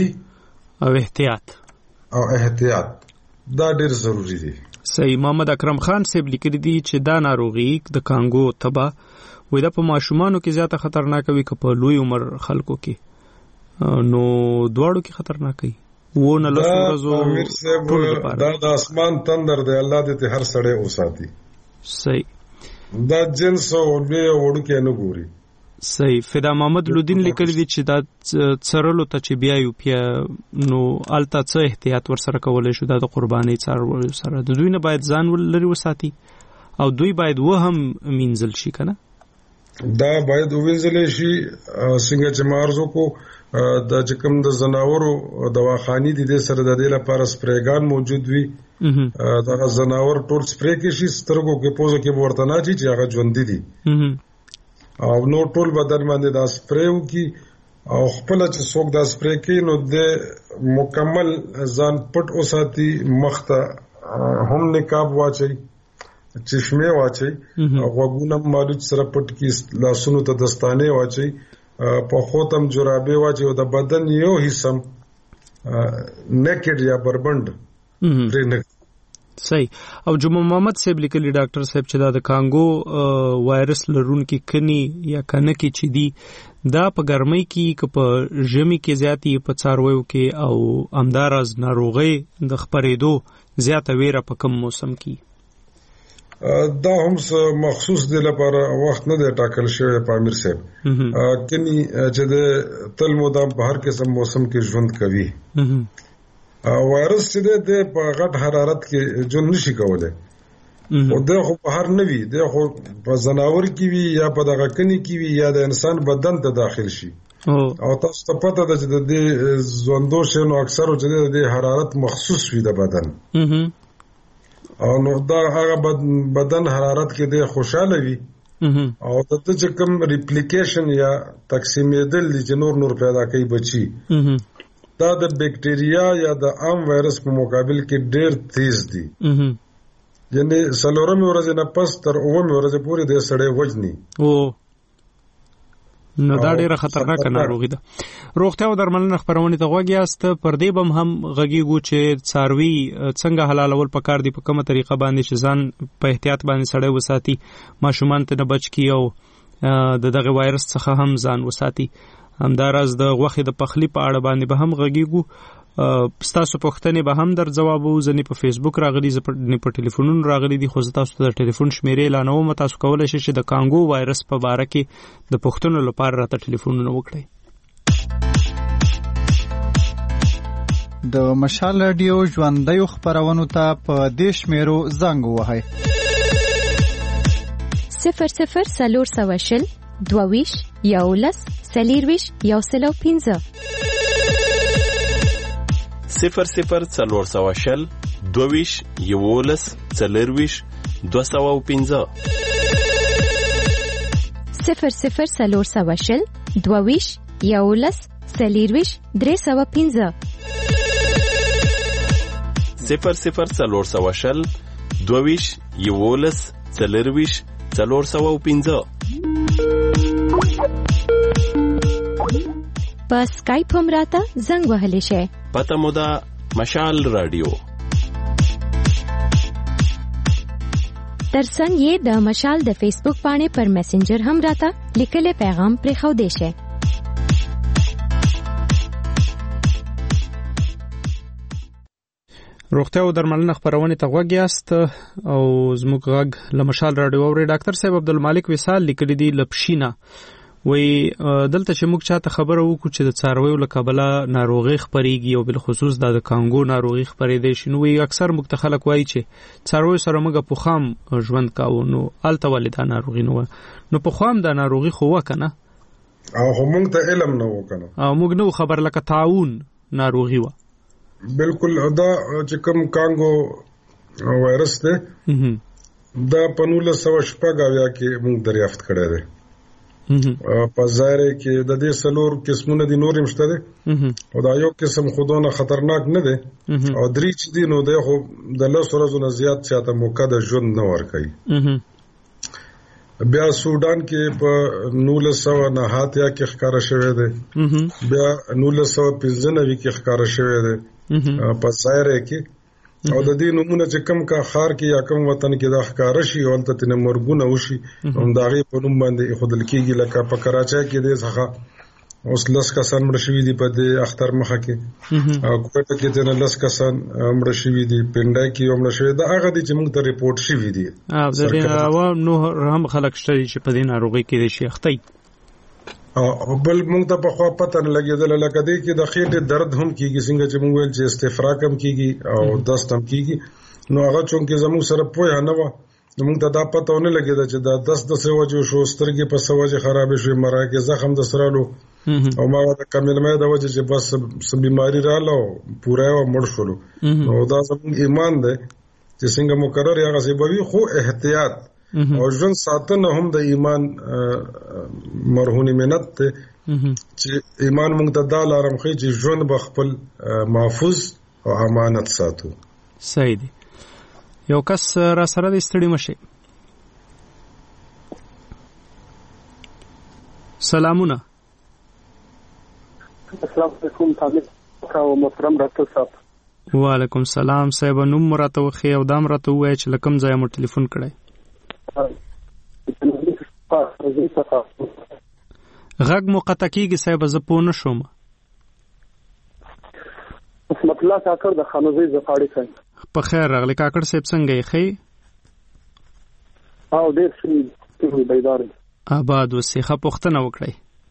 او احتیاط دا ډېر ضروری دی صحیح محمد اکرم خان صاحب لیکلي دي چې دا ناروغي د کانګو تبا وې دا په ماشومانو کې زیاته خطرناک وي که په لوی عمر خلکو کې نو دواړو کې خطرناک وي وونه لسورزو دا د اسمان تندر دی الله دې هر سړی اوساتي صحیح دا جنس او لوی وړو کې نه ګوري صحیح فدا محمد لودین لیکلی دي چې دا څرلو ته چې بیا یو پیا نو الته څه احتیاط ورسره کولای شو د قرباني څار سره د دوی نه باید ځان لري وساتي او دوی باید هم مینځل شي کنه دا باید وینځل شي څنګه چې مارزو کو د چکم د زناورو دواخاني دي سره د دې لپاره سپریګان موجود وي دا زناور ټول سپری کې شي سترګو کې پوزو کې ورته نه چې هغه ژوند دي او نو ټول بدن باندې دا سپریو کی او خپل چې څوک دا سپری کوي نو د مکمل ځان پټ اوساتي مخته هم نقاب واچي چشمه واچي او غوګونه مالوچ سره پټ کی لاسونو ته دستانه واچي په خوتم جرابه واچي او د بدن یو حصم نیکډ یا بربند پرې صحیح او جمعه محمد صاحب لیکلی ډاکټر صاحب چې دا د کانګو وایرس لرونکي کني یا کنه کې چې دی دا په ګرمۍ کې که په ژمي کې زیاتی په څارویو کې او همداراز ناروغۍ د خپرېدو زیاته ویره په کم موسم کې دا هم مخصوص دی لپاره وخت نه دی ټاکل شوی په امیر صاحب کني چې د تل مدام په هر قسم موسم کې ژوند کوي وایرس چې د په غټ حرارت کې جون نشي کولای او د خو په هر نوي د خو په زناور کې وي یا په دغه کني کې وي یا د انسان بدن ته داخل شي او تاسو ته پته ده چې د ژوندو شنو اکثر چې د حرارت مخصوص وي د بدن او نو دا هغه بدن حرارت کې د خوشاله وي او د چې کوم ریپلیکیشن یا تقسیمېدل چې نور پیدا کوي بچي دا د بیکټیریا یا د عام وایرس په مقابل کې ډېر تیز دي یعنی سلورم ورځې نه پس تر 9 ورځې پورې د سړی وجني نو دا ډیره خطرناک ناروغي ده. روغتیا او درملنه خبرونه ته غوږی است پر دې بم هم غږیږو چې څاروي څنګه حلالول پکار دي په کومه طریقه باندې چې ځان په احتیاط باندې سړی وساتي ماشومان ته نه بچ کی او دغه وایرس څخه هم ځان وساتي. همداراز د غوښې د پخلی په اړه باندې به هم غږیږو. ستاسو پوښتنې به هم در جوابو ځنې په فیسبوک راغلي ځنې په ټلیفونونو راغلي دي خو تاسو ته د ټلیفون شمیرې اعلانوم تاسو کولای شئ چې د کانګو وایرس په باره کې د پوښتنو لپاره راته ټلیفونونه وکړئ. د مشال رادیو ژوندۍ خبرونو ته په دې شمیرو زنګ ووهئ 00 22 یولس سلیرویش یوسلو 15 00 22 یولس سلیرویش 215 00 22 یولس سلیرویش 315 00 22 یولس سلیرویش 415. په سکایپ هم راته زنګ وهلی شئ. پته مو ده مشال رادیو. ترڅنګ یې د مشال د فیسبوک پاڼې پر میسنجر هم راته لیکلی پیغام پرېښودی شئ. روغتیا او درملنه خپرونې ته غوږ یاست او زموږ غږ له مشال رادیو اوري. ډاکټر صاحب عبدالمالک وصال لیکلي دي لپشینه وی دلته چې موږ چاته خبره وکړو چې د څارویو له کبله ناروغي خپرېږي او بالخصوص د کانګو ناروغي خپرېدی شي، نو وی اکثر موږ ته خلک وایي چې څارویو سره موږ په خام ژوند کاوه، نو هلته ولې دا ناروغي نه وه؟ نو په خام دا ناروغي خو وه که نه؟ او خو موږ ته علم نه و که نه، او موږ نه خبر لکه طاعون ناروغي وه. بالکل. دا چې کوم کانګو وایرس دی دا په 1980 کې موږ دریافت کړی دی. په ظاهر کې د دې څلور قسمونه دي، نور هم شته دي او دا یو قسم خودونه خطرناک نه دی او درې چې دي نو دی خو د 10 ورځو نه زیات چاته موقع د ژوند نه ورکوي. بیا سودان کې په 1989 کې ښکاره شوی دی، بیا 1995 کې ښکاره شوی دی په ظاهر کې. او د دې نمونه چې کم کا خار کې یا کم وطن کې دا ښکاره شي او هلته ترې مرګونه وشي هم د هغې په نوم باندې ایښودل کېږي. لکه په کراچۍ کې دی څخه اوس 10 کسان مړه شوي دي په دې اختر مخه کې، او کوټه کې ترې 10 کسان مړه شوي دي، پنډای کې یو مړه شوي. دا هغه دي چې موږ ته ریپورټ شوي دي. د دې علاوه نور هم خلک شته چې په دې ناروغۍ کېدای شي اخته وي. بل موږ ته په خوا پته نه لګېدله، لکه دې کې د خېټې درد هم کېږي، څنګه چې موږ ویل چې استفراق هم کېږي او دست هم کېږي. نو هغه چونکې زموږ سره پوهه نه وه نو موږ ته دا پته ونه لګېده چې دا دست د څه وجې شو، سترګې په څه وجې خرابې شوې، مرای کې زخم د څه رالو او ما د کمیلمۍ د وجې چې بس څه بیماري راله او پوره یې مړ شولو. نو دا زموږ ایمان دی چې څنګه مقرر یې هغسې به وي، خو احتیاط او ژوند ساتنه هم د ایمان مرهون منت دی چې ایمان موږ ته دا لارم ښیي چې ژوند به خپل محفوظ او امانت ساتو. صحیح دی. یو کس را سره دی، ستړي مشئ. سلامونه. السلام علیکم او محترم ډاکټر صاحب. وعلیکم السلام صاحب. نوم مو راته وښیئ او دا م راته ووایئ چې له کوم ځایه مو ټلیفون کړی. غږ مو قطع کېږي صاحب، زه پوه نه شوم. عصمت الله کاکړ د خانوزۍ زفاړې صاحب. په خیر راغلی کاکړ صاحب، څنګه یې ښې؟ او ډېر ښه بیدار یم. آباد اوسئ. ښه پوښتنه وکړئ.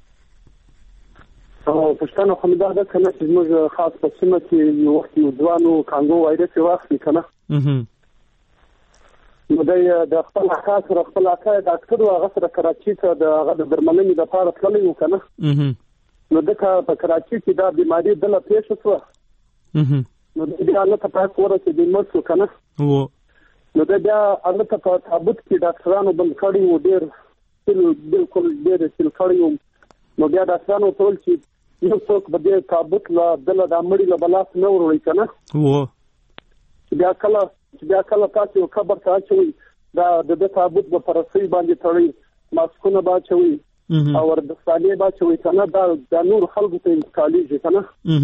او پوښتنه خو مې دا ده که نه چې زموږ خاص په سیمه کې یو وخت یو ځوانو کانګو وایرس یې واخلي که نه، نو دی د خپل اکا سره خپل اکا یې ډاکټر و، هغه سره کراچي ته د هغه د درملنې دپاره تللی و که نه، نو دکه په کراچي کې دا بیماري دله پېښه شوه، نو دی بیا هلته په حق ورسېدی مړ شو که نه، نو دی بیا هلته په تابوت کې ډاکټرانو بند کړی و، ډېر بالکل ډېر سیل کړی وم. نو بیا ډاکټرانو ورته ویل چې یو څوک به دې تابوت له دله دا مړي له به لاس نه وروړئ که نه، چې بیا کله تاسو یو قبر ته اچوئ دا د ده تابوت به په رسۍ باندې تړئ، ماسکونه به اچوئ او وردستانې به اچوئ که نه، دا نورو خلکو ته انتقالېږي که نه.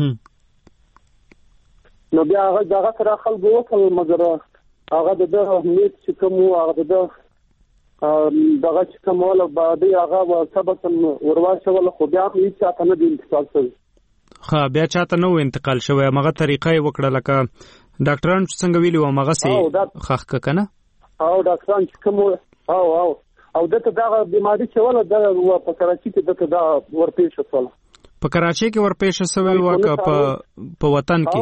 نو بیا هغه د هغه سره خلکو وکړل، مګر هغه د ده نیت چې کوم و هغه د ده دغه چې کوم وله بعدی هغه سبسن ورواچوله، خو بیا هم هېڅ چاته نه دی انتقال شوی. ښه، بیا چاته نه و انتقال شوی، همغه طریقه یې وکړه لکه ډاکټران چې څنګه ویلي و همغسې ښخ که که نه؟ او ډاکټران چې کوم او دته دغه بیماري چې وله ده په کراچي کې دته دا ورپېښه شوله. په کراچۍ کې ورپېښه شوې وه که په وطن کې؟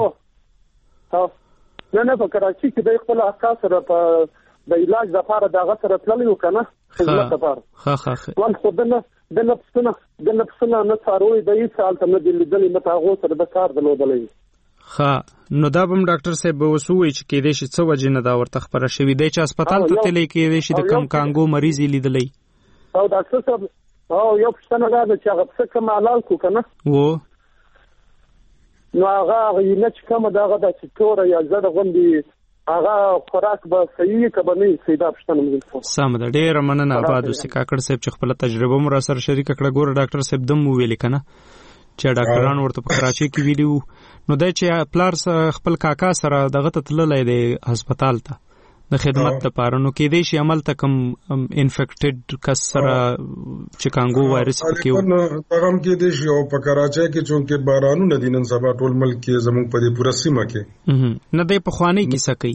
نه په کراچي کې دی خپل اکا سره په د علاج دپاره د هغه سره تللی و که نه، خدمت دپاره. وان خو ده نه پسونه نه څاروی د هېڅ هلته نه دي لیدلي، نه په هغو سره د کار درلودلی. ښه، نو دا به هم ډاکټر صاحب به اوس ووایي چې کېدای شي څه وجې نه دا ورته خپره شوي دی چې هسپتال ته تللی، کېدای شي د کم کانګو مریض یې لیدلی. او ډاکټر صاحب یو پوښتنه دا ده چې هغه پسه کوم حلال کړو که نه، نو هغه عینه چې کومه ده هغه دا چې توره یا زړه غوندې هغه خوراک به صحیح کبه نه سیدا پښتنه مې سم ده. ډېر مننه آباد اوسې کاکړ صاحب چې خپل تجربه مو را سره شریک کړه. ګوره ډاکټر صاحب دم ویل کنه چې ډاکټرانو ورته په کراچۍ کې ویلو نو د چې پلار خپل کاکا سره دغه ته تللی دی هسپتال ته د خدمت لپاره نو کې دی شي عمل ته کم انفیکټډ کس سره چیکانګو وایرس کې هغه کې دی شي او په کراچۍ کې چونکې بارانونه دي نن سبا ټول ملک کې زموږ په دې پوره سیمه کې نه دی په خوانی کې سکی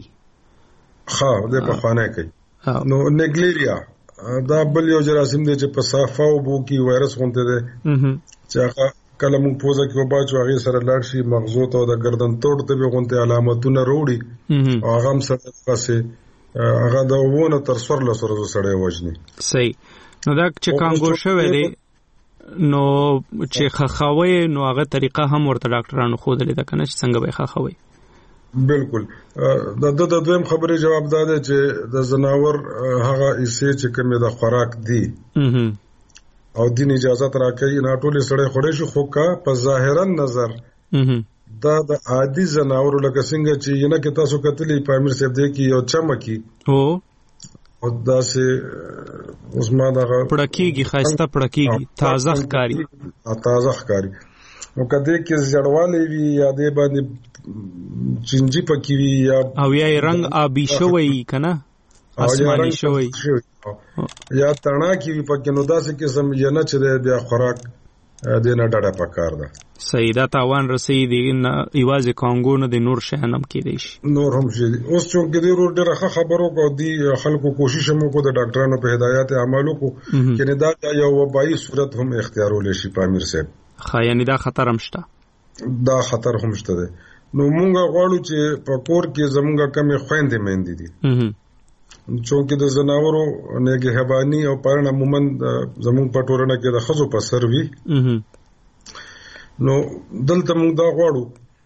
د په خوانی کوي نو نیګلیریا دا بل یو جراثیم دی چې په صافه او بو کې وایرس غونډه دی چې هغه کله موږ پوزه کې وباچو هغه سره لاړ شي مغزو ته د گردن توړ ته به غونډه علامتونه وروړي او هغه هم سره پاسه هغه د وونه تر سور له سره سره وژني. صحیح. نو دا چې کانګو شوی دی نو چې خخاوي نو هغه طریقه هم ورته ډاکټرانو خو دلې دا کنه چې څنګه به خخاوي. بالکل. د دویم خبرې جواب ده چې د زناور هغه ایسه چې کومه د خوراک دی او دین اجازه راکړي نه ټول سړی خوري شو خو کا په ظاهرا نظر دا د عادي زناور لکه څنګه چې ینه کې تاسو کتلې په امیر صاحب دی کې یو چمکی او دا سه اوس ما دا پړکیږي خاصه پړکیږي تازه ښکاری نو کده کې زړواله وی یا دې باندې چنجي پکې وی یا او یا رنگ آبی شوی کنه آسمانی شوی یا تڼا کې پکې نو داسې قسم ینه چې بیا خوراک دینه ډډه پکار ده. صحیح. دا تاوان رسېږي دی نه ایوازې کانګو نه د نور شهنم کې دی شي نور هم شي. اوس چونکې دی ورو ډېر خبرو کو دی خلکو کوشش هم کو د ډاکټرانو په هدایت عملو کو چې دا یو وبایي صورت هم اختیارول شي په امیر صاحب یعنی دا خطر هم شته. دا خطر هم شته دی. نو مونږ غواړو چې په کور کې زمونږ کمې خويندې مېندې دي چونکې د زناورو نگهبانی او پالنه عموما زموږ په ټولنه کې د ښځو په سر وي نو دلته موږ دا غواړو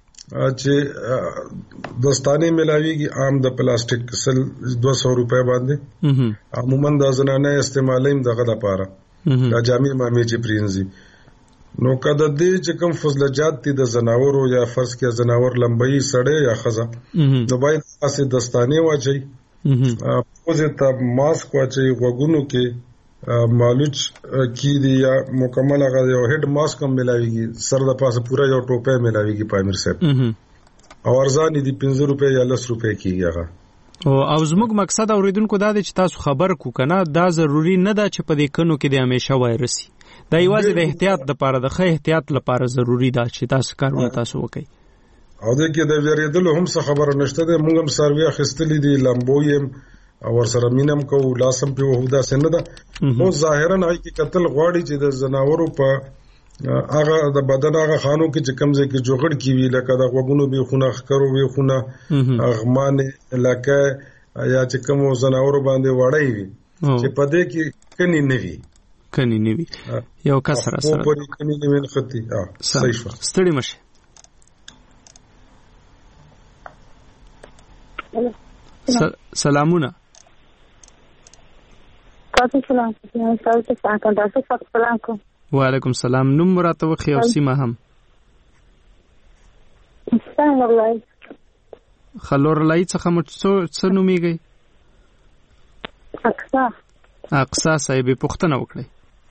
چې دستانه ملاويږي عام د پلاستیک 200 روپے باندې عموما د زنانه استعمالیم دغه لپاره د جامع مامې چې پرینځي نو کده دې چې کوم فضلجات دي د زناورو یا فرض کې زناور لمبي سړې یا خزه نو باید تاسو دستانه واچي پوزه ته ماسک واچي وګونو کې مالوچ کی دی یا مکمل هغه یو هډ ماسک هم ملاويږي سر د پاسه پورا یو ټوپه ملاويږي پامیر صاحب او ارزان دي 15 روپے یا 10 روپے کیږي هغه او زموږ مقصد اوریدونکو دا دی چې تاسو خبر کو کنه دا ضروری نه ده چې په دې کنو کې د همیشه وایرسي دا یوازې د احتیاط لپاره د ښه احتیاط لپاره ضروری ده چې تاسو کارونه تاسو وکړئ او د کې د ویریدلو هم څه خبره نشته ده موږ هم سروي اخیستلې دي لمبویم او ورسره مينم کو لاسم په وحده سند ده نو ظاهرا هي کې قتل غواړي چې د زناورو په هغه د بدن هغه خانو کې چې کمزې کې جوړ کی وی لکه د غوګونو به خونه خکرو به خونه اغمان لکه یا چې کوم زناورو باندې وړای وي چې په دې کې کني نه وي یو کسر سره په دې کني نه وین خطي صحیح ستړي مشه سلامونه. سلام. وعلیکم سلام. نوم راته وخی او سیمه هم. خلور لای څخه مو څه نومېږي؟ اقصا صاحب پوښتنه وکړئ.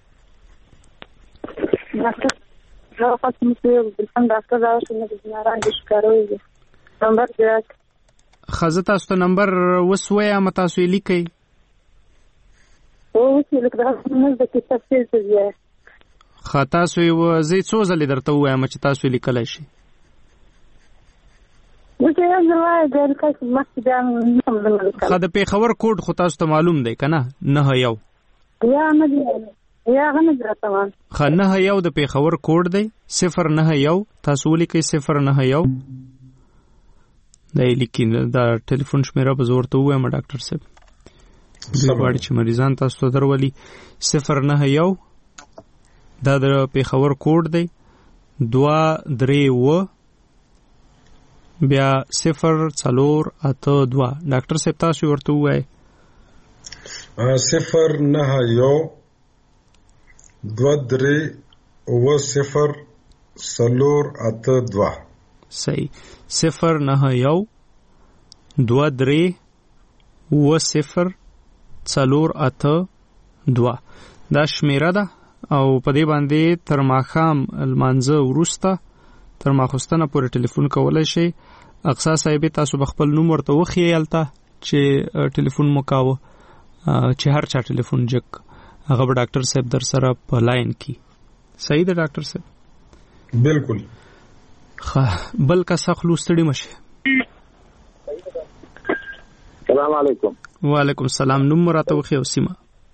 خزه تاسو ته نمبر وسوي ما تاسو یې لیکئ او چې لیک دا نه د کتاب څه دی خطا سو یو زی څو ځلې درته وایم چې تاسو یې لیکلای شي خا د پیښور کوډ خو تاسو ته معلوم دی کنه 91 یا نه دی یا غنه درته خا 91 د پیښور کوډ دی 091 تاسو ولیکئ 091 دا لیکین دا ټلیفون شمیره په زور ته وایم ډاکټر صاحب زغواړي چې مریضان تاسو ته درولي 091 دا د پیښور کوډ دی 232 بیا 042 ډاکټر صاحب تاسو ورته وایي 091 232 صحیح 091 23-0-8-2 دا شمیره ده او په دې باندې تر ماښام لمانځه وروسته تر ماخوستنه پورې ټلیفون کولای شي. اقصا صاحب تاسو خپل نوم ورته وخیالته چې ټلیفون مو کاوه چې هر چا ټلیفون جک هغه به ډاکټر صاحب در سره په لاین کی. صحیح ده ډاکټر صاحب؟ بالکل. بل کا خلوستړي مشه. السلام علیکم. وعلیکم السلام. نوم راته وخی او سیمه.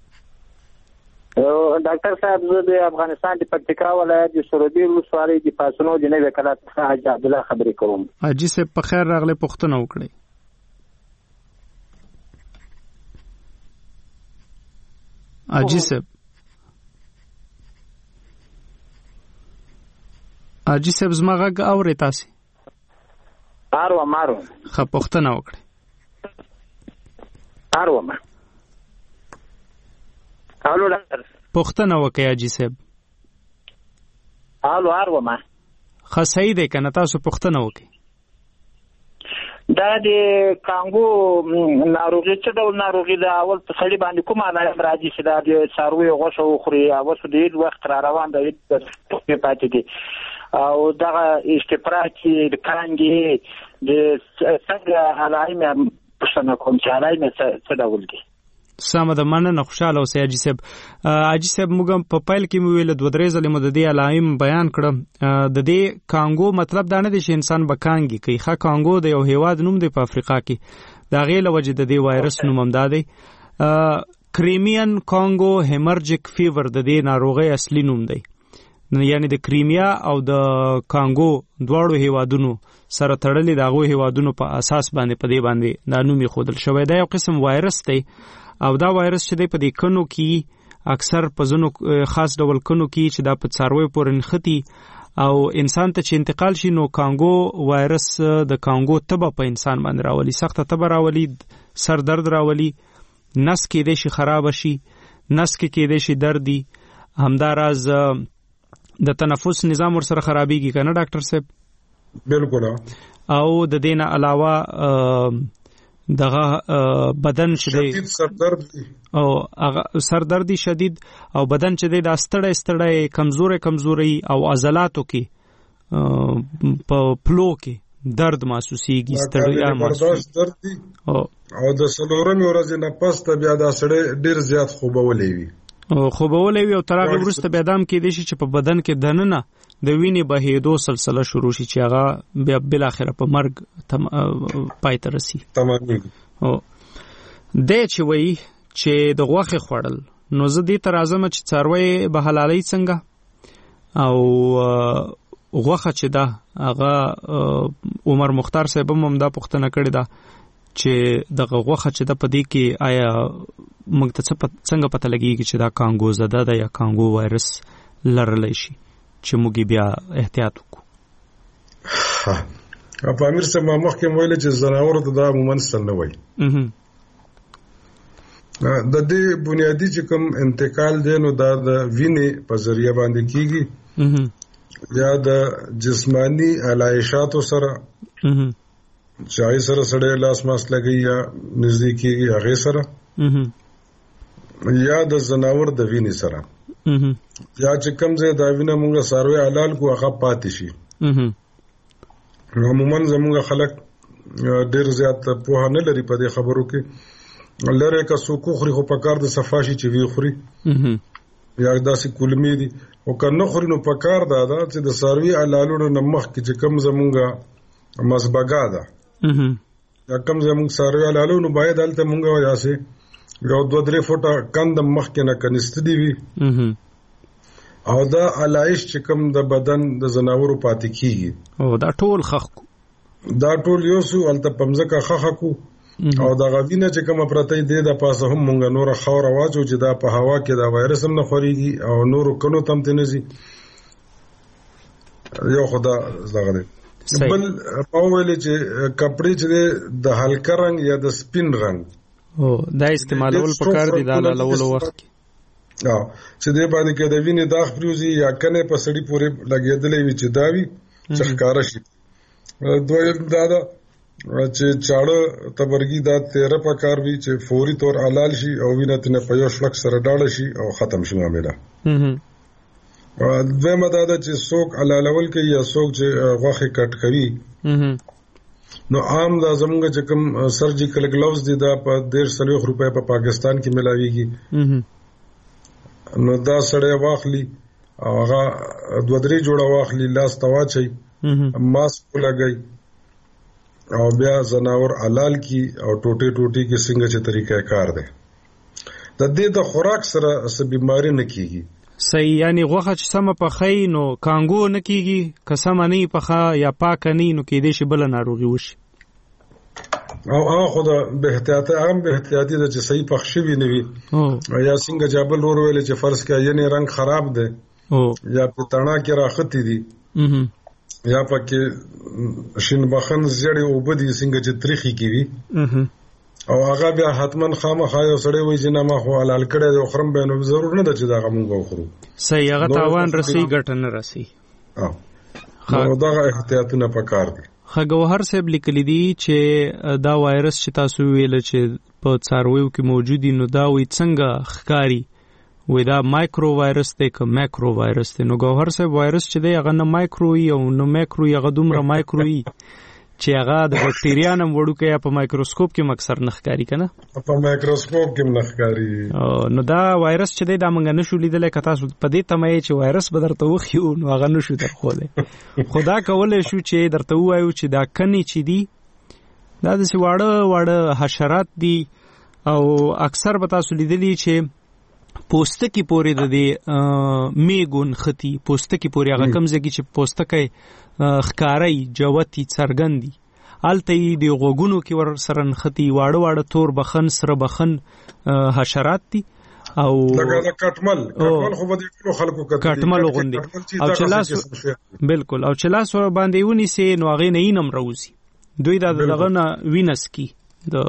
ډاکټر صاحب زه د افغانستان د پکتیکا ولایت د سرودی ولسوالۍ د پاسونو د نوې کلات حاجی عبد الله خبرې کوم. حاجی صاحب په خیر راغله پښتنه وکړي. حاجی صاحب زما غږ اورئ تاسو؟ مارو خه پښتنه وکړي. الو ډاکټر پښتنه وکړئ حاجی صاحب. ما خه صحیح دی کنه تاسو پښتنه وکړئ. دا د کانګو ناروغي څه ډول ناروغي ده؟ اول په سړي باندې کوم علائم راځي چې دا د څارویو غوښه وخوري او څه ډیر وخت را روان دی په پاتې دي او دا استفراقي د کانګي د څنګه علائم پښتنه کوم چې علائم څه ډول دي؟ سمه ده، مننه، خوشاله اوسئ حاجي صاحب. حاجي صاحب موږ په پیل کې مو ویل 2-3 ځله مو د دې علائم بیان کړم. د دې کانګو مطلب دا نه دی چې انسان به کانګي کوي. ښه کانګو د یو هیواد نوم دی په افریقا کې. د هغې له وجې د دې وایرس نوم همدا دی. کریمین کانګو هیمرجیک فیور د دې ناروغۍ اصلي نوم دی. یعنی د کریمیا او د کانګو دواړو هیوادونو سره تړلې د هغو هیوادونو په اساس باندې په دې باندې دا نوم یې ښودل شوی. دا یو قسم وایرس دی او دا وایرس چې دی په دې کنو کې اکثر په ځینو خاص ډول کنو کې چې دا په څارویو پورې نښتي او انسان ته چې انتقال شي نو کانګو وایرس د کانګو تبه په انسان باندې راولي، سخته تبه راولي، سر درد راولي، نس کېدای شي خراب شي، نس کې کېدای شي دردي، همداراز د تنفس نظام ورسره خرابېږي که نه ډاکټر صاحب؟ بالکل. او د دې نه علاوه دغه بدن چې دی شدید سردردي او سردردي شدید او بدن چې دی دا ستړی کمزوري او عضلاتو کې په پلو کې درد محسوسيږي، ستړیا محسوسيږي او د سلورمې ورځې نه پس ته بیا دا سړی ډیر زیات خوبولې وي او تر هغه وروسته بیا دام کې دی چې په بدن کې دننه د وینې بهېدو سلسله شروع شي چې هغه بیا بالاخره په مرګ پای ته رسي. دی چې وایي چې د غوښې خوړل، نو زه دې ته راځم چې څاروی به حلالوي څنګه او غوښه چې ده هغه عمر مختار صاحب هم دا پوښتنه کړې ده چې دغه غوښه چې ده په دې کې آیا موږ ته څنګه پته لګېږي چې دا کانګو زده ده یا کانګو وایرس لرلی شي چې موږ بیا احتیاط وکړو؟ په امیر صاحب ما مخکې ویل چې ځناورو ته دا عموما څه نه وایي. د دې بنیادی چې کوم انتقال دی نو دا د وینې په ذریعه باندې کیږي یا د جسمانی علایشاتو سره چای سره سړی لاس ماس لګي یا نږدې کیږي هغې سره یا د ځناور د وینې سره یا چې کوم ځای دا وینه موږ څاروی حلال کو هغه پاتې شي. عموما زموږ خلک ډېر زیات پوهه نه لري په دې خبرو کې. لره که څوک خوري خو په کار د صفا شي چې وی خوري یا داسې کولمې دي او که نه خوري نو په کار دا ده چې د څاروي حلالولو نه مخکې چې کوم زموږ مسبګه ده یا کوم زموږ څاروي حلالو نو باید هلته مونږ یاسې یو 2-3 فوټه کند مخکې نه کنستدي وي او دا علایش چې کوم د بدن د زناورو پاتې کیږي او دا ټول خخ دا ټول یو سو الته پمزکه خخکو او دا غوینه چې کوم پرته دی د پاسه هم مونږ نور خاور واچو چې دا په هوا کې دا وایرس هم نه خوريږي او نور کنو تم تنزي یو خدا زغه دی. بل په ویل چې کپڑے چې د هلکه رنگ یا د سپین رنگ دا استعمالول پکار دي دا لولو وخت چې دې باندې کې د وینې داغ پروزي یا کنه په سړی پورې لګېدلې وي چې دا وي چې ښکارا شي. دویم دا چې چاړه تبرګي دا 13 پکار وی چې فوري طور حلال شي او وینه تنه په یو شلک سره ډاله شي او ختم شي معاملہ. دویمه دا ده چې څوک حلالول کوي یا څوک چې غوښه کټ کوي نو عام دا زمونږ چې کوم سرجیکل گلوز دي دا په 150 روپے په پاکستان کې ملاويږي. نو دا سړی واخلي او هغه 2-3 جوړه واخلي لاس تواچي ماسک لګي او بیا زناور حلال کی او ټوټي ټوټي کې څنګه چې طریقې کار ده د دې د خوراک سره څه بیماری نه کیږي. صحیح، یعنی غوښه چې سم پخې نو کانګو نه کیږي، که سم نه پخه یا پاک نه نو کې دې شي بل ناروغي وشي. او هغه خدا به احتیاطي ده چې صحیح پخ شوی نه وي یا څنګه جابل ور ویل چې فرض کړه یعنی رنگ خراب ده یا پټانا کې راختی دي یا پکې شین بخن زړې او بدی څنګه چې تاریخي کیوي او هغه بیا حتمن خامخا یو سړی وای چې نه ما خو حلال کړی دی خرم به نو ضرور نه ده چې دا موږ وخورو. صحیح، هغه تاوان رسی ګټه نه رسی. نو دا احتیاطونه پکار دي. خګوهر صاحب لیکلی دي چې دا وایرس چې تاسو ویل چې په څارویو کې موجود دي نو دا وي څنګه ښکاری وې دا مایکرو وایرس دی که مایکرو وایرس دی. نو ګوهر صاحب وایرس چې دی هغه نه مایکرو وي او نه مایکرو هغه دومره مایکرو وي چې هغه د بکټریا نه وړوکی یا په مایکروسکوپ کې مکسر نه ښکاري که نه؟ په مایکروسکوپ کې نه ښکاري. نو دا وایرس چې دی دا موږ نشو لیدلی که تاسو په دې تمه یې چې وایرس به درته وښیو نو هغه نشو درښودی. خو دا کولی شو چې درته ووایو چې دا کنې چې دي دا داسې واړه واړه حشرات دي او اکثر به تاسو لیدلی چې پوستکی پورې د دې میګون ختی پوستکی پورې هغه کم ځای کې چې پوستکی ښکاری جوتی څرګندي هلته یې د غوږونو کې ور سره نښتي واړه واړه تور بخن سره بخن حشرات دي او لکه کټمل خو به د خلکو کټمل غوندي او چې لاس بالکل او چې لاس ور باندې ونیسي نو هغې نه اینم راوځي دوی دا دغه نه وینس کی د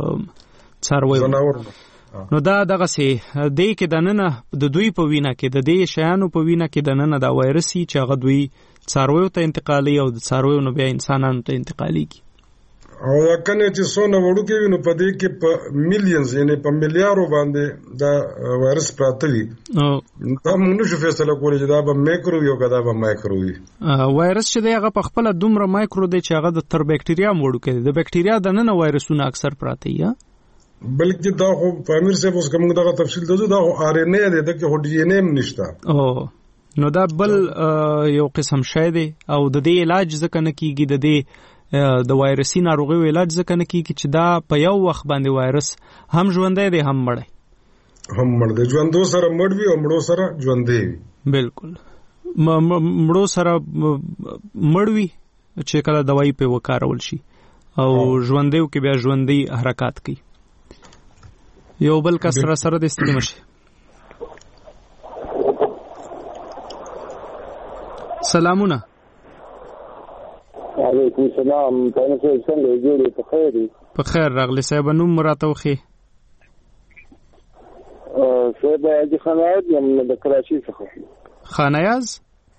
څارویو. نو دا دغسې دی کې دننه د دوی په وینه کې د دې شیانو په وینه کې دننه دا وایرسي چې هغه دوی څارویو ته انتقالي او د څارویو نو بیا انسانانو ته انتقالېږي. او دا کنه چې څونه وړوکې وي نو په دې کې په میلیونز یعنی په میلیارو باندې دا وایرس پراته وي. دا موږ نشو فیصله کولی چې دا به میکرو وي او که دا به مایکرو وي. وایرس چې دی هغه په خپله دومره مایکرو دی چې هغه د تر بکټریا هم وړوکی دی. د بکټریا دننه وایرسونه اکثر پراته وي بلکې دا خو په امیر صاحب اوس کوم دغه تفصیل دزو دا آر ان اے دی دغه هو ډي ان اے نشته. نو دا بل یو قسم شی دی او د دې علاج ځکه نه کیږي د دې د وایرسي ناروغیو علاج ځکه نه کیږي چې دا په یو وخت باندې وایرس هم ژوندی دی هم مړ دی. ژوندو سره مړ وي او مړو سره ژوندی وي. بالکل مړو سره مړ وي چې کله دوايي په وکارول شي او ژوندیو کې بیا ژوندی حرکات کوي. یو بل کس را سره د ستړي مشه. سلامونه. وعلیکم السلام. تاسو څنګه جوړ په خیر؟ په خیر راغلی صاحب. نوم مراته وخی؟ صاحب حاجی خانایاز یم د کراچۍ څخه. خانایاز؟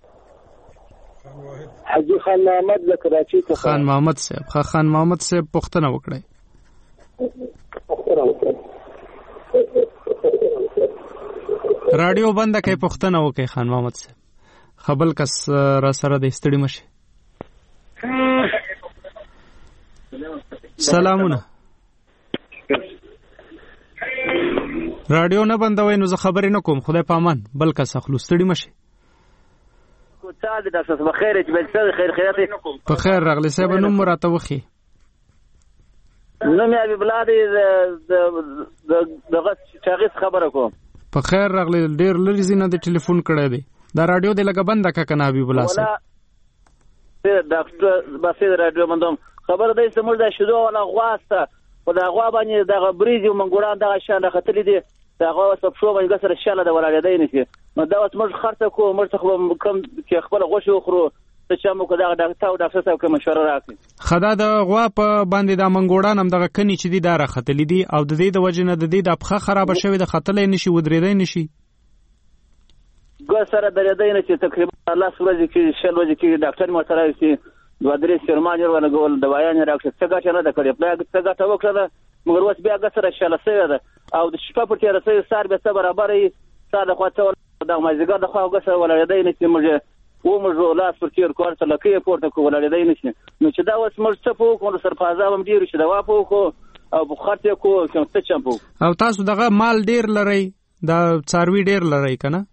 حاجی خان محمد د کراچۍ څخه. خان محمد صاحب. خان محمد صاحب پوښتنه وکړئ. رادیو بنده کړئ پوښتنه وکړئ خان محمد صاحب. خبل کس را سره د ستړي مشه. سلامونه. رادیو نه بندوي نو زه خبرې نه کوم. خدای پامان بل کس اخلو ستړي مشه. تعال د اساس بخیر چې بل څه خیر خیرات په خیر راغلی صاحب. نوم راته وخی؟ نوم یې بلادي دغه چاغیس خبره کوم. په خیر راغلی. ډیر لري زینه د ټلیفون کړی دی. دا رادیو دی لګه بنده کا کنه حبیب الله صاحب. ولا ډاکټر باسي رادیو باندې خبر دی سمول دا شدو ولا غواسته او دا غوا باندې دغه بریزي منګوران دغه شان خطرې دي دغه وسب شو باندې سره شاله د ولادتین نشي نو دا اوس موږ خرڅ کوو موږ خو کم چې خپل غوښه وخورو ته چې موږ دا ډاکټر صاحب کوم مشوره راکړي. خدا د غوا په باندې د منګوران هم دغه کني چې دي دا راختلې دي او د دې د وجه نه د دې د پخه خراب شوی د خطلې نشي ودرېدای نشي ګو سره درېدای نشي تقریبا الله سورځي کې شل ورځې کې ډاکټر مو سره شي دوه درې سرمان یې ورنګول دوايان راکړه څه ګټه نه ده کړې څه ګټه وکړه مګر اوس بیا ګسره شاله سوی ده او د شپه په تېره سوی سار بیا څه برابر یي ستا د خوا څه د مازدیګر د خوا ګسره ولاړېدی نه شي موږ وموږ لاس پر تېر کړ ته لکۍ یې پورته کړو ولاړېدی نه شي نو چې دا اوس موږ څه په وکړو سرفازه به هم ډېر شي دوا په وکړو او په خرڅ یې کړو څه چم په او تاسو دغه مال ډېر لرئ دا څاروي ډېر لرئ که نه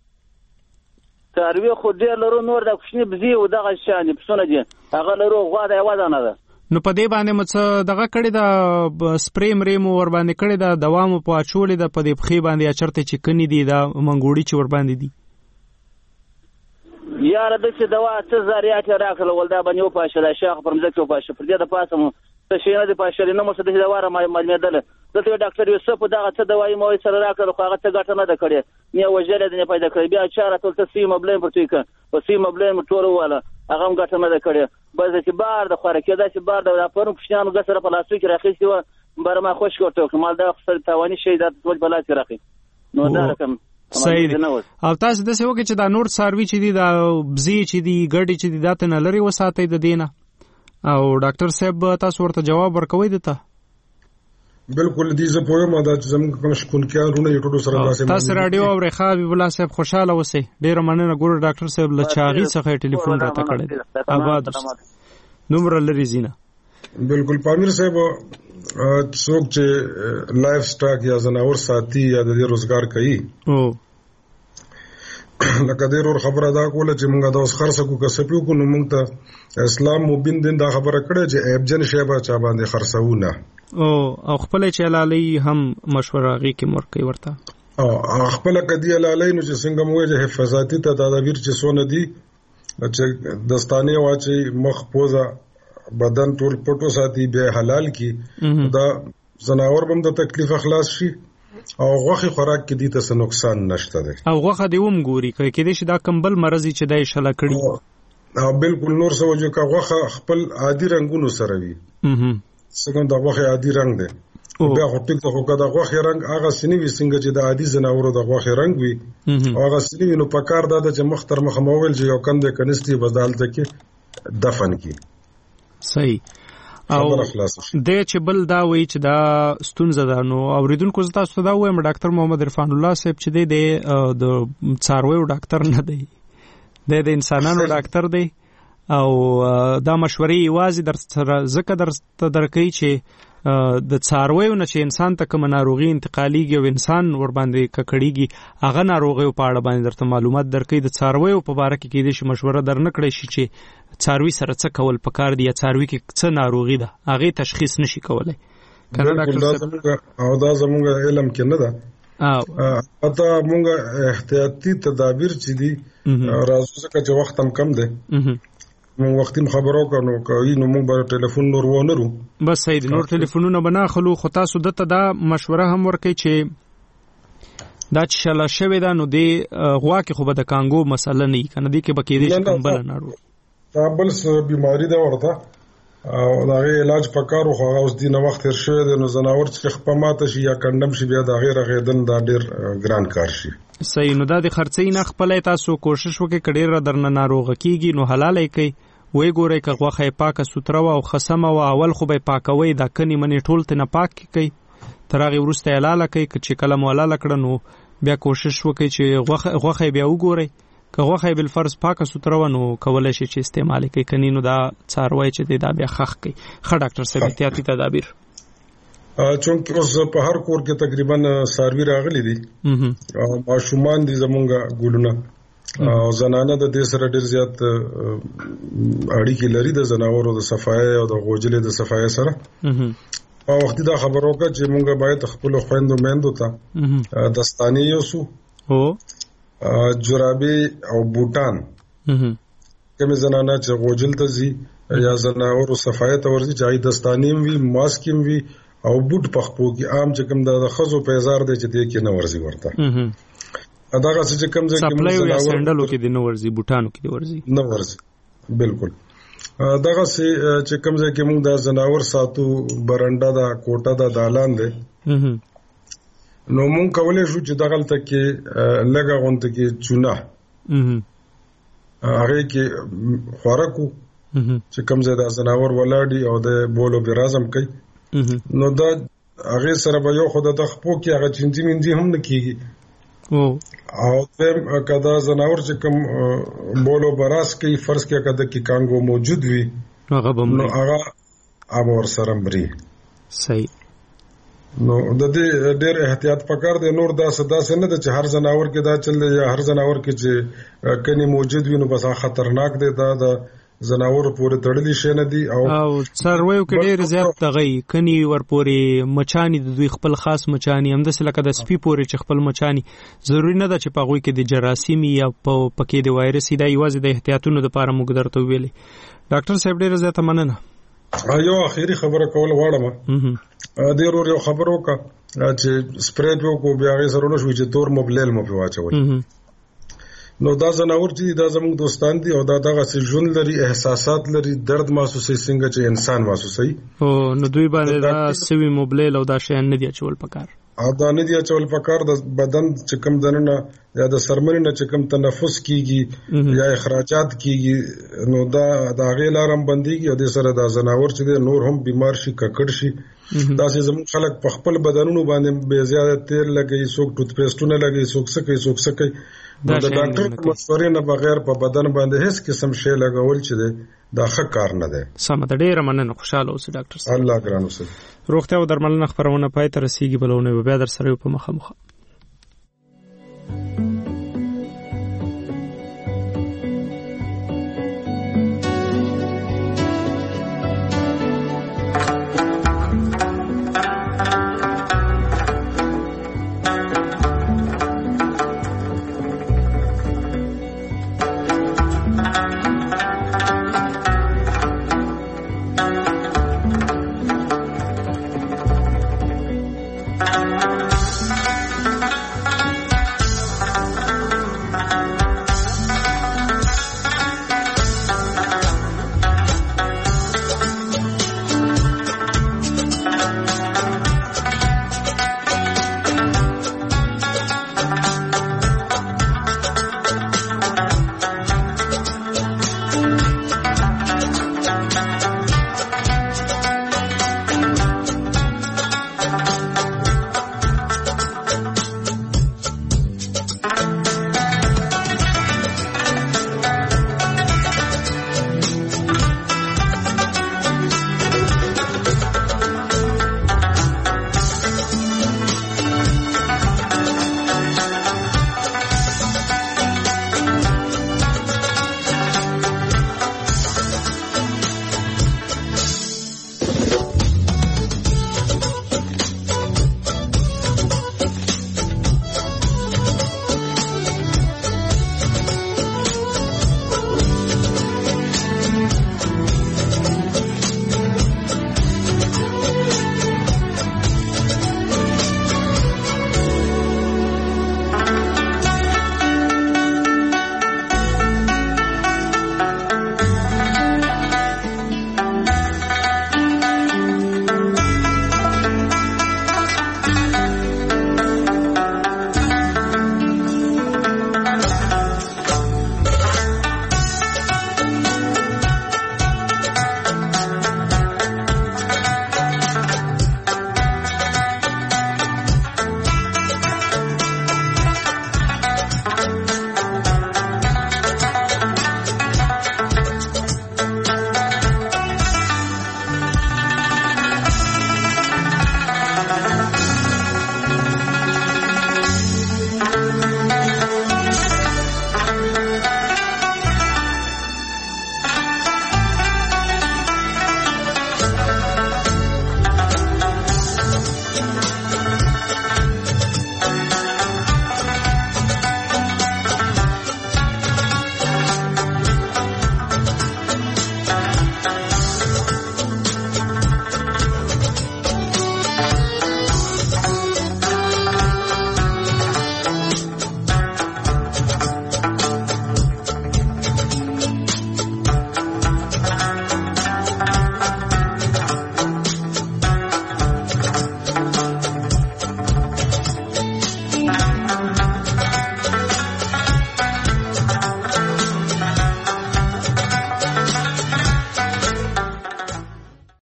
څاروي خو ډېر لرو نور د کوچني بزي او دغه شیان دي پسونه دي هغه لرو غوا د یوه دانه ده نو په دې باندې مو څه دغه کړې ده سپرې مرې مو ور باندې کړې ده دوا مو په اچولې ده په دې پښې باندې چېرته چې کني دي دا منګوړي چې ور باندې دي یاره داسې دوا څه ضریات یې راکړل ول دا باندې وپاشله شاخ پر مځکې وپاشه پر دې د پاسه مو څه شی نه دي پاشلې نه مو څه داسې دوا معلومېدله دلته ډاکټر یوسف دغه څه دوایي مو سره راکړل خو هغه څه ګټه نه ده کړې نه وژلې ده نه پیدا کړې بیا چاره ټول ته سیم بلیم پر توی کړ په سیم بلیم ټول واله هغه هم ګټه نه ده کړې بس چې بار د خوراکي داسې بار د پرون پښتنو ګسره په لاسو کې راخېستې وه بر ما خوش کوټو مال دا خپل تاواني شي دا ټول په لاس کې راخې نو دا رقم صحیح دی او تاسو داسې وکړئ چې دا نور څاروي چې دي دا بزې چې دي ګډې چې دي دا ته نه لرې وساتئ د دې نه او ډاکټر صاحب تاسو ورته جواب ورکوئ دته بالکل دې زه پوهیم دا چې زموږ کوم شکونکیانونه یې ټولو سره داسې تاسو راډیو اورئ ښه حبیب الله صاحب خوشحاله اوسئ ډېره مننه ګوره ډاکټر صاحب له چاغي څخه یې ټلیفون راته کړی دی آباد دومره لرې ځي نه بالکل پامیر صاحب څوک چې لایف سټاک یا ځناور ساتي یا د دې روزګار کوي لکه دې ور خبره دا کوله چې موږ دا اوس خرڅ کو کسبیو کو نو موږ ته اسلام مبین دین دا خبره کړې چې ایبجن شیبا چا باندې خرڅونه او خپل چې علالي هم مشوره غي کې مرکې ورته او خپل کدی علالي نو چې څنګه موږ چې حفاظتي تدابیر چې سونه دي چې دستانه واچي مخ پوزا بدن ټول پټو ساتي به حلال کی دا زناور بم د تکلیف خلاص شي او غوخه خوراک کې دي ته نقصان نشته ده او غوخه دی ګوري کې دې شي دا کمبل مرزي چې دای شله کړي او بالکل نور سوجو کا غوخه خپل عادي رنگونو سره وي څنګه دا غوخه عادي رنگ ده بیا خو ټیک ته دا غوخه رنگ هغه سنوي څنګه چې د عادي زناورو د غوخه رنگ وي هغه سنوي نو پکار دا چې مختر مخمول چې یو کم د کنيستي بدالته کې دفن کی صحیح او د چې بل دا وی چې دا ستونزه ده نو اوریدونکو زتا ستاسو دا وایم ډاکټر محمد عرفان الله صاحب چې د څارویو ډاکټر نه دی د انسانانو ډاکټر دی او دا مشورې یوازې در سره ځکه درکې چې د څارویو نه چې انسان ته کوم ناروغي انتقاليږي او انسان ور باندې ککړيږي هغه ناروغي په اړه باندې درته معلومات درکې د څارویو په اړه کې د مشوره درنکړې شي چې څاروي سره څه کول پکار دی یا څاروي کې څه ناروغي ده هغه تشخیص نشي کولای کنه ډاکټر او دا زموږ علم کې نه ده اته موږ احتیاطي تدابیر چې دي راځو څخه چې وخت هم کم ده موږ وختیم خبرو کنو کوي نو موږ به ټلیفون نور ونرو بس صحیح نور ټلیفونونه بناخلو خو تاسو دته دا مشوره هم ورکړئ چې دا چې شاله شوی دا نو دی غوا کې خو به د کانګو مسله نه کنه دی کې بکې دي کمبل نه ورو دا بل بیماری دا ورته او دا علاج پکارو خو اوس دینه وخت تر شوی دی نو زناور چې خپماته شي یا کندم شي بیا دا غیر غیدن دا ډیر ګران کار شي صحیح نو دا د خرڅې نه خپل تاسو کوشش وکړئ کډیر درنه ناروغ کیږي نو حلالې کوي وای ګورئ که غوخه پاکه سوتره او خصمه او اول خو به پاکوي دا کني منی ټول ته نه پاک کوي ترغه ورسته حلاله کوي چې کله مولاله کړه نو بیا کوشش وکړئ چې غوخه بیا وګورئ که غوخه بل فرض پاکه سوتره ونو کولای شي چې استعمال کوي کني نو دا څاروي چې دا بیا خخ کوي خ ډاکټر صاحب احتیاطي تدابیر چونکه اوس په هر کور کې تقریبا ساروي راغلي دي او ماشومان دي زمونږه ګولونه او زنانه د دې سره ډېر زیات اړیکې لري د زناورو د صفای او د غوجلې د صفای سره او وخت دا خبرو کا چې مونږ باید خپل خويندو میندو ته دستانی یوسو او جرابې او بوټان کوم زنانه چې غوجل ته زی یا زناورو صفای ته ورځي چې دستانیم وی ماسکیم وی او بوټ پخپو کې عام چې کوم د خزو په هزار دی چې دې کې نه ورځي ورته اداغه چې کوم ځای کې سپلای یا سندلو کې د نو ورځي بوټانو کې د ورځي نه ورځي بالکل دغه چې کوم ځای کې موږ د زناور ساتو برنده دا کوټه دا دالان دی نو موږ کولای شو چې دغه تل کې لګا غونته کې چونه هغه کې خوراکو چې کوم ځای د زناور ولاړی او د بولو برازم کوي نو دا هغه سره به یو خدای د خپو کې هغه چنجي منځي هم نه کیږي او د کدا زناور چې کوم بولو براز کوي فرض کې کدا کې کانګو موجود وي نو هغه امور سره مري صحیح نو د دې ډېر احتیاط پکار دی نور دا سدا نه ده چې هر زناور کې دا چل دی یا هر زناور کې چې کني موجود وي نو بس خطرناک دی دا د زناور پورې تړلي شي نه دي او څارویو کې ډېر زیات دغه کني ور پورې مچانی د دوی خپل خاص مچانی هم د سلکه د سپي پورې چې خپل مچانی ضروری نه ده چې په غوي کې د جراثیم یا پکې د وایرس دا یوازې د احتیاطونو لپاره موږ درته ویلي ډاکټر صاحب ډېر زیات مننه یو اخیری خبره کول غواړم ډېر یو خبرو کا چې سپریډ وکړو بیا غي سره نو شوي چې تور موبلیل مو په واچول نو دا زناور چې دا زموږ دوستان دي او دا دغه څه ژوند لري احساسات لري درد محسوسي څنګه چې انسان محسوسي او نو دوی باندې دا سوي موبلیل او دا شی نه دی چول پکار او دا نه دی چول پکار د بدن چې کوم دننه یا د سرمنې نه چې کوم تنفس کیږي یا اخراجات کیږي نو دا غیلارم بنديږي او د سره دا زناور چې نور هم بیمار شي ککړ شي دا چې زموږ خلک په خپل بدنونو باندې به زیاده تیل لګي څوک ټوت پیسټونه لګي څوک سکي د ډاکټر مشورې نه بغیر په بدن باندې هیڅ قسم شی لګول چې دا ښه کار نه دی سم د ډیره مننه خوشاله اوسئ ډاکټر صاحب الله ګران اوسئ روغتیا او درملنه خبرونه پای ته رسیدي بلونه بیا در سره په مخه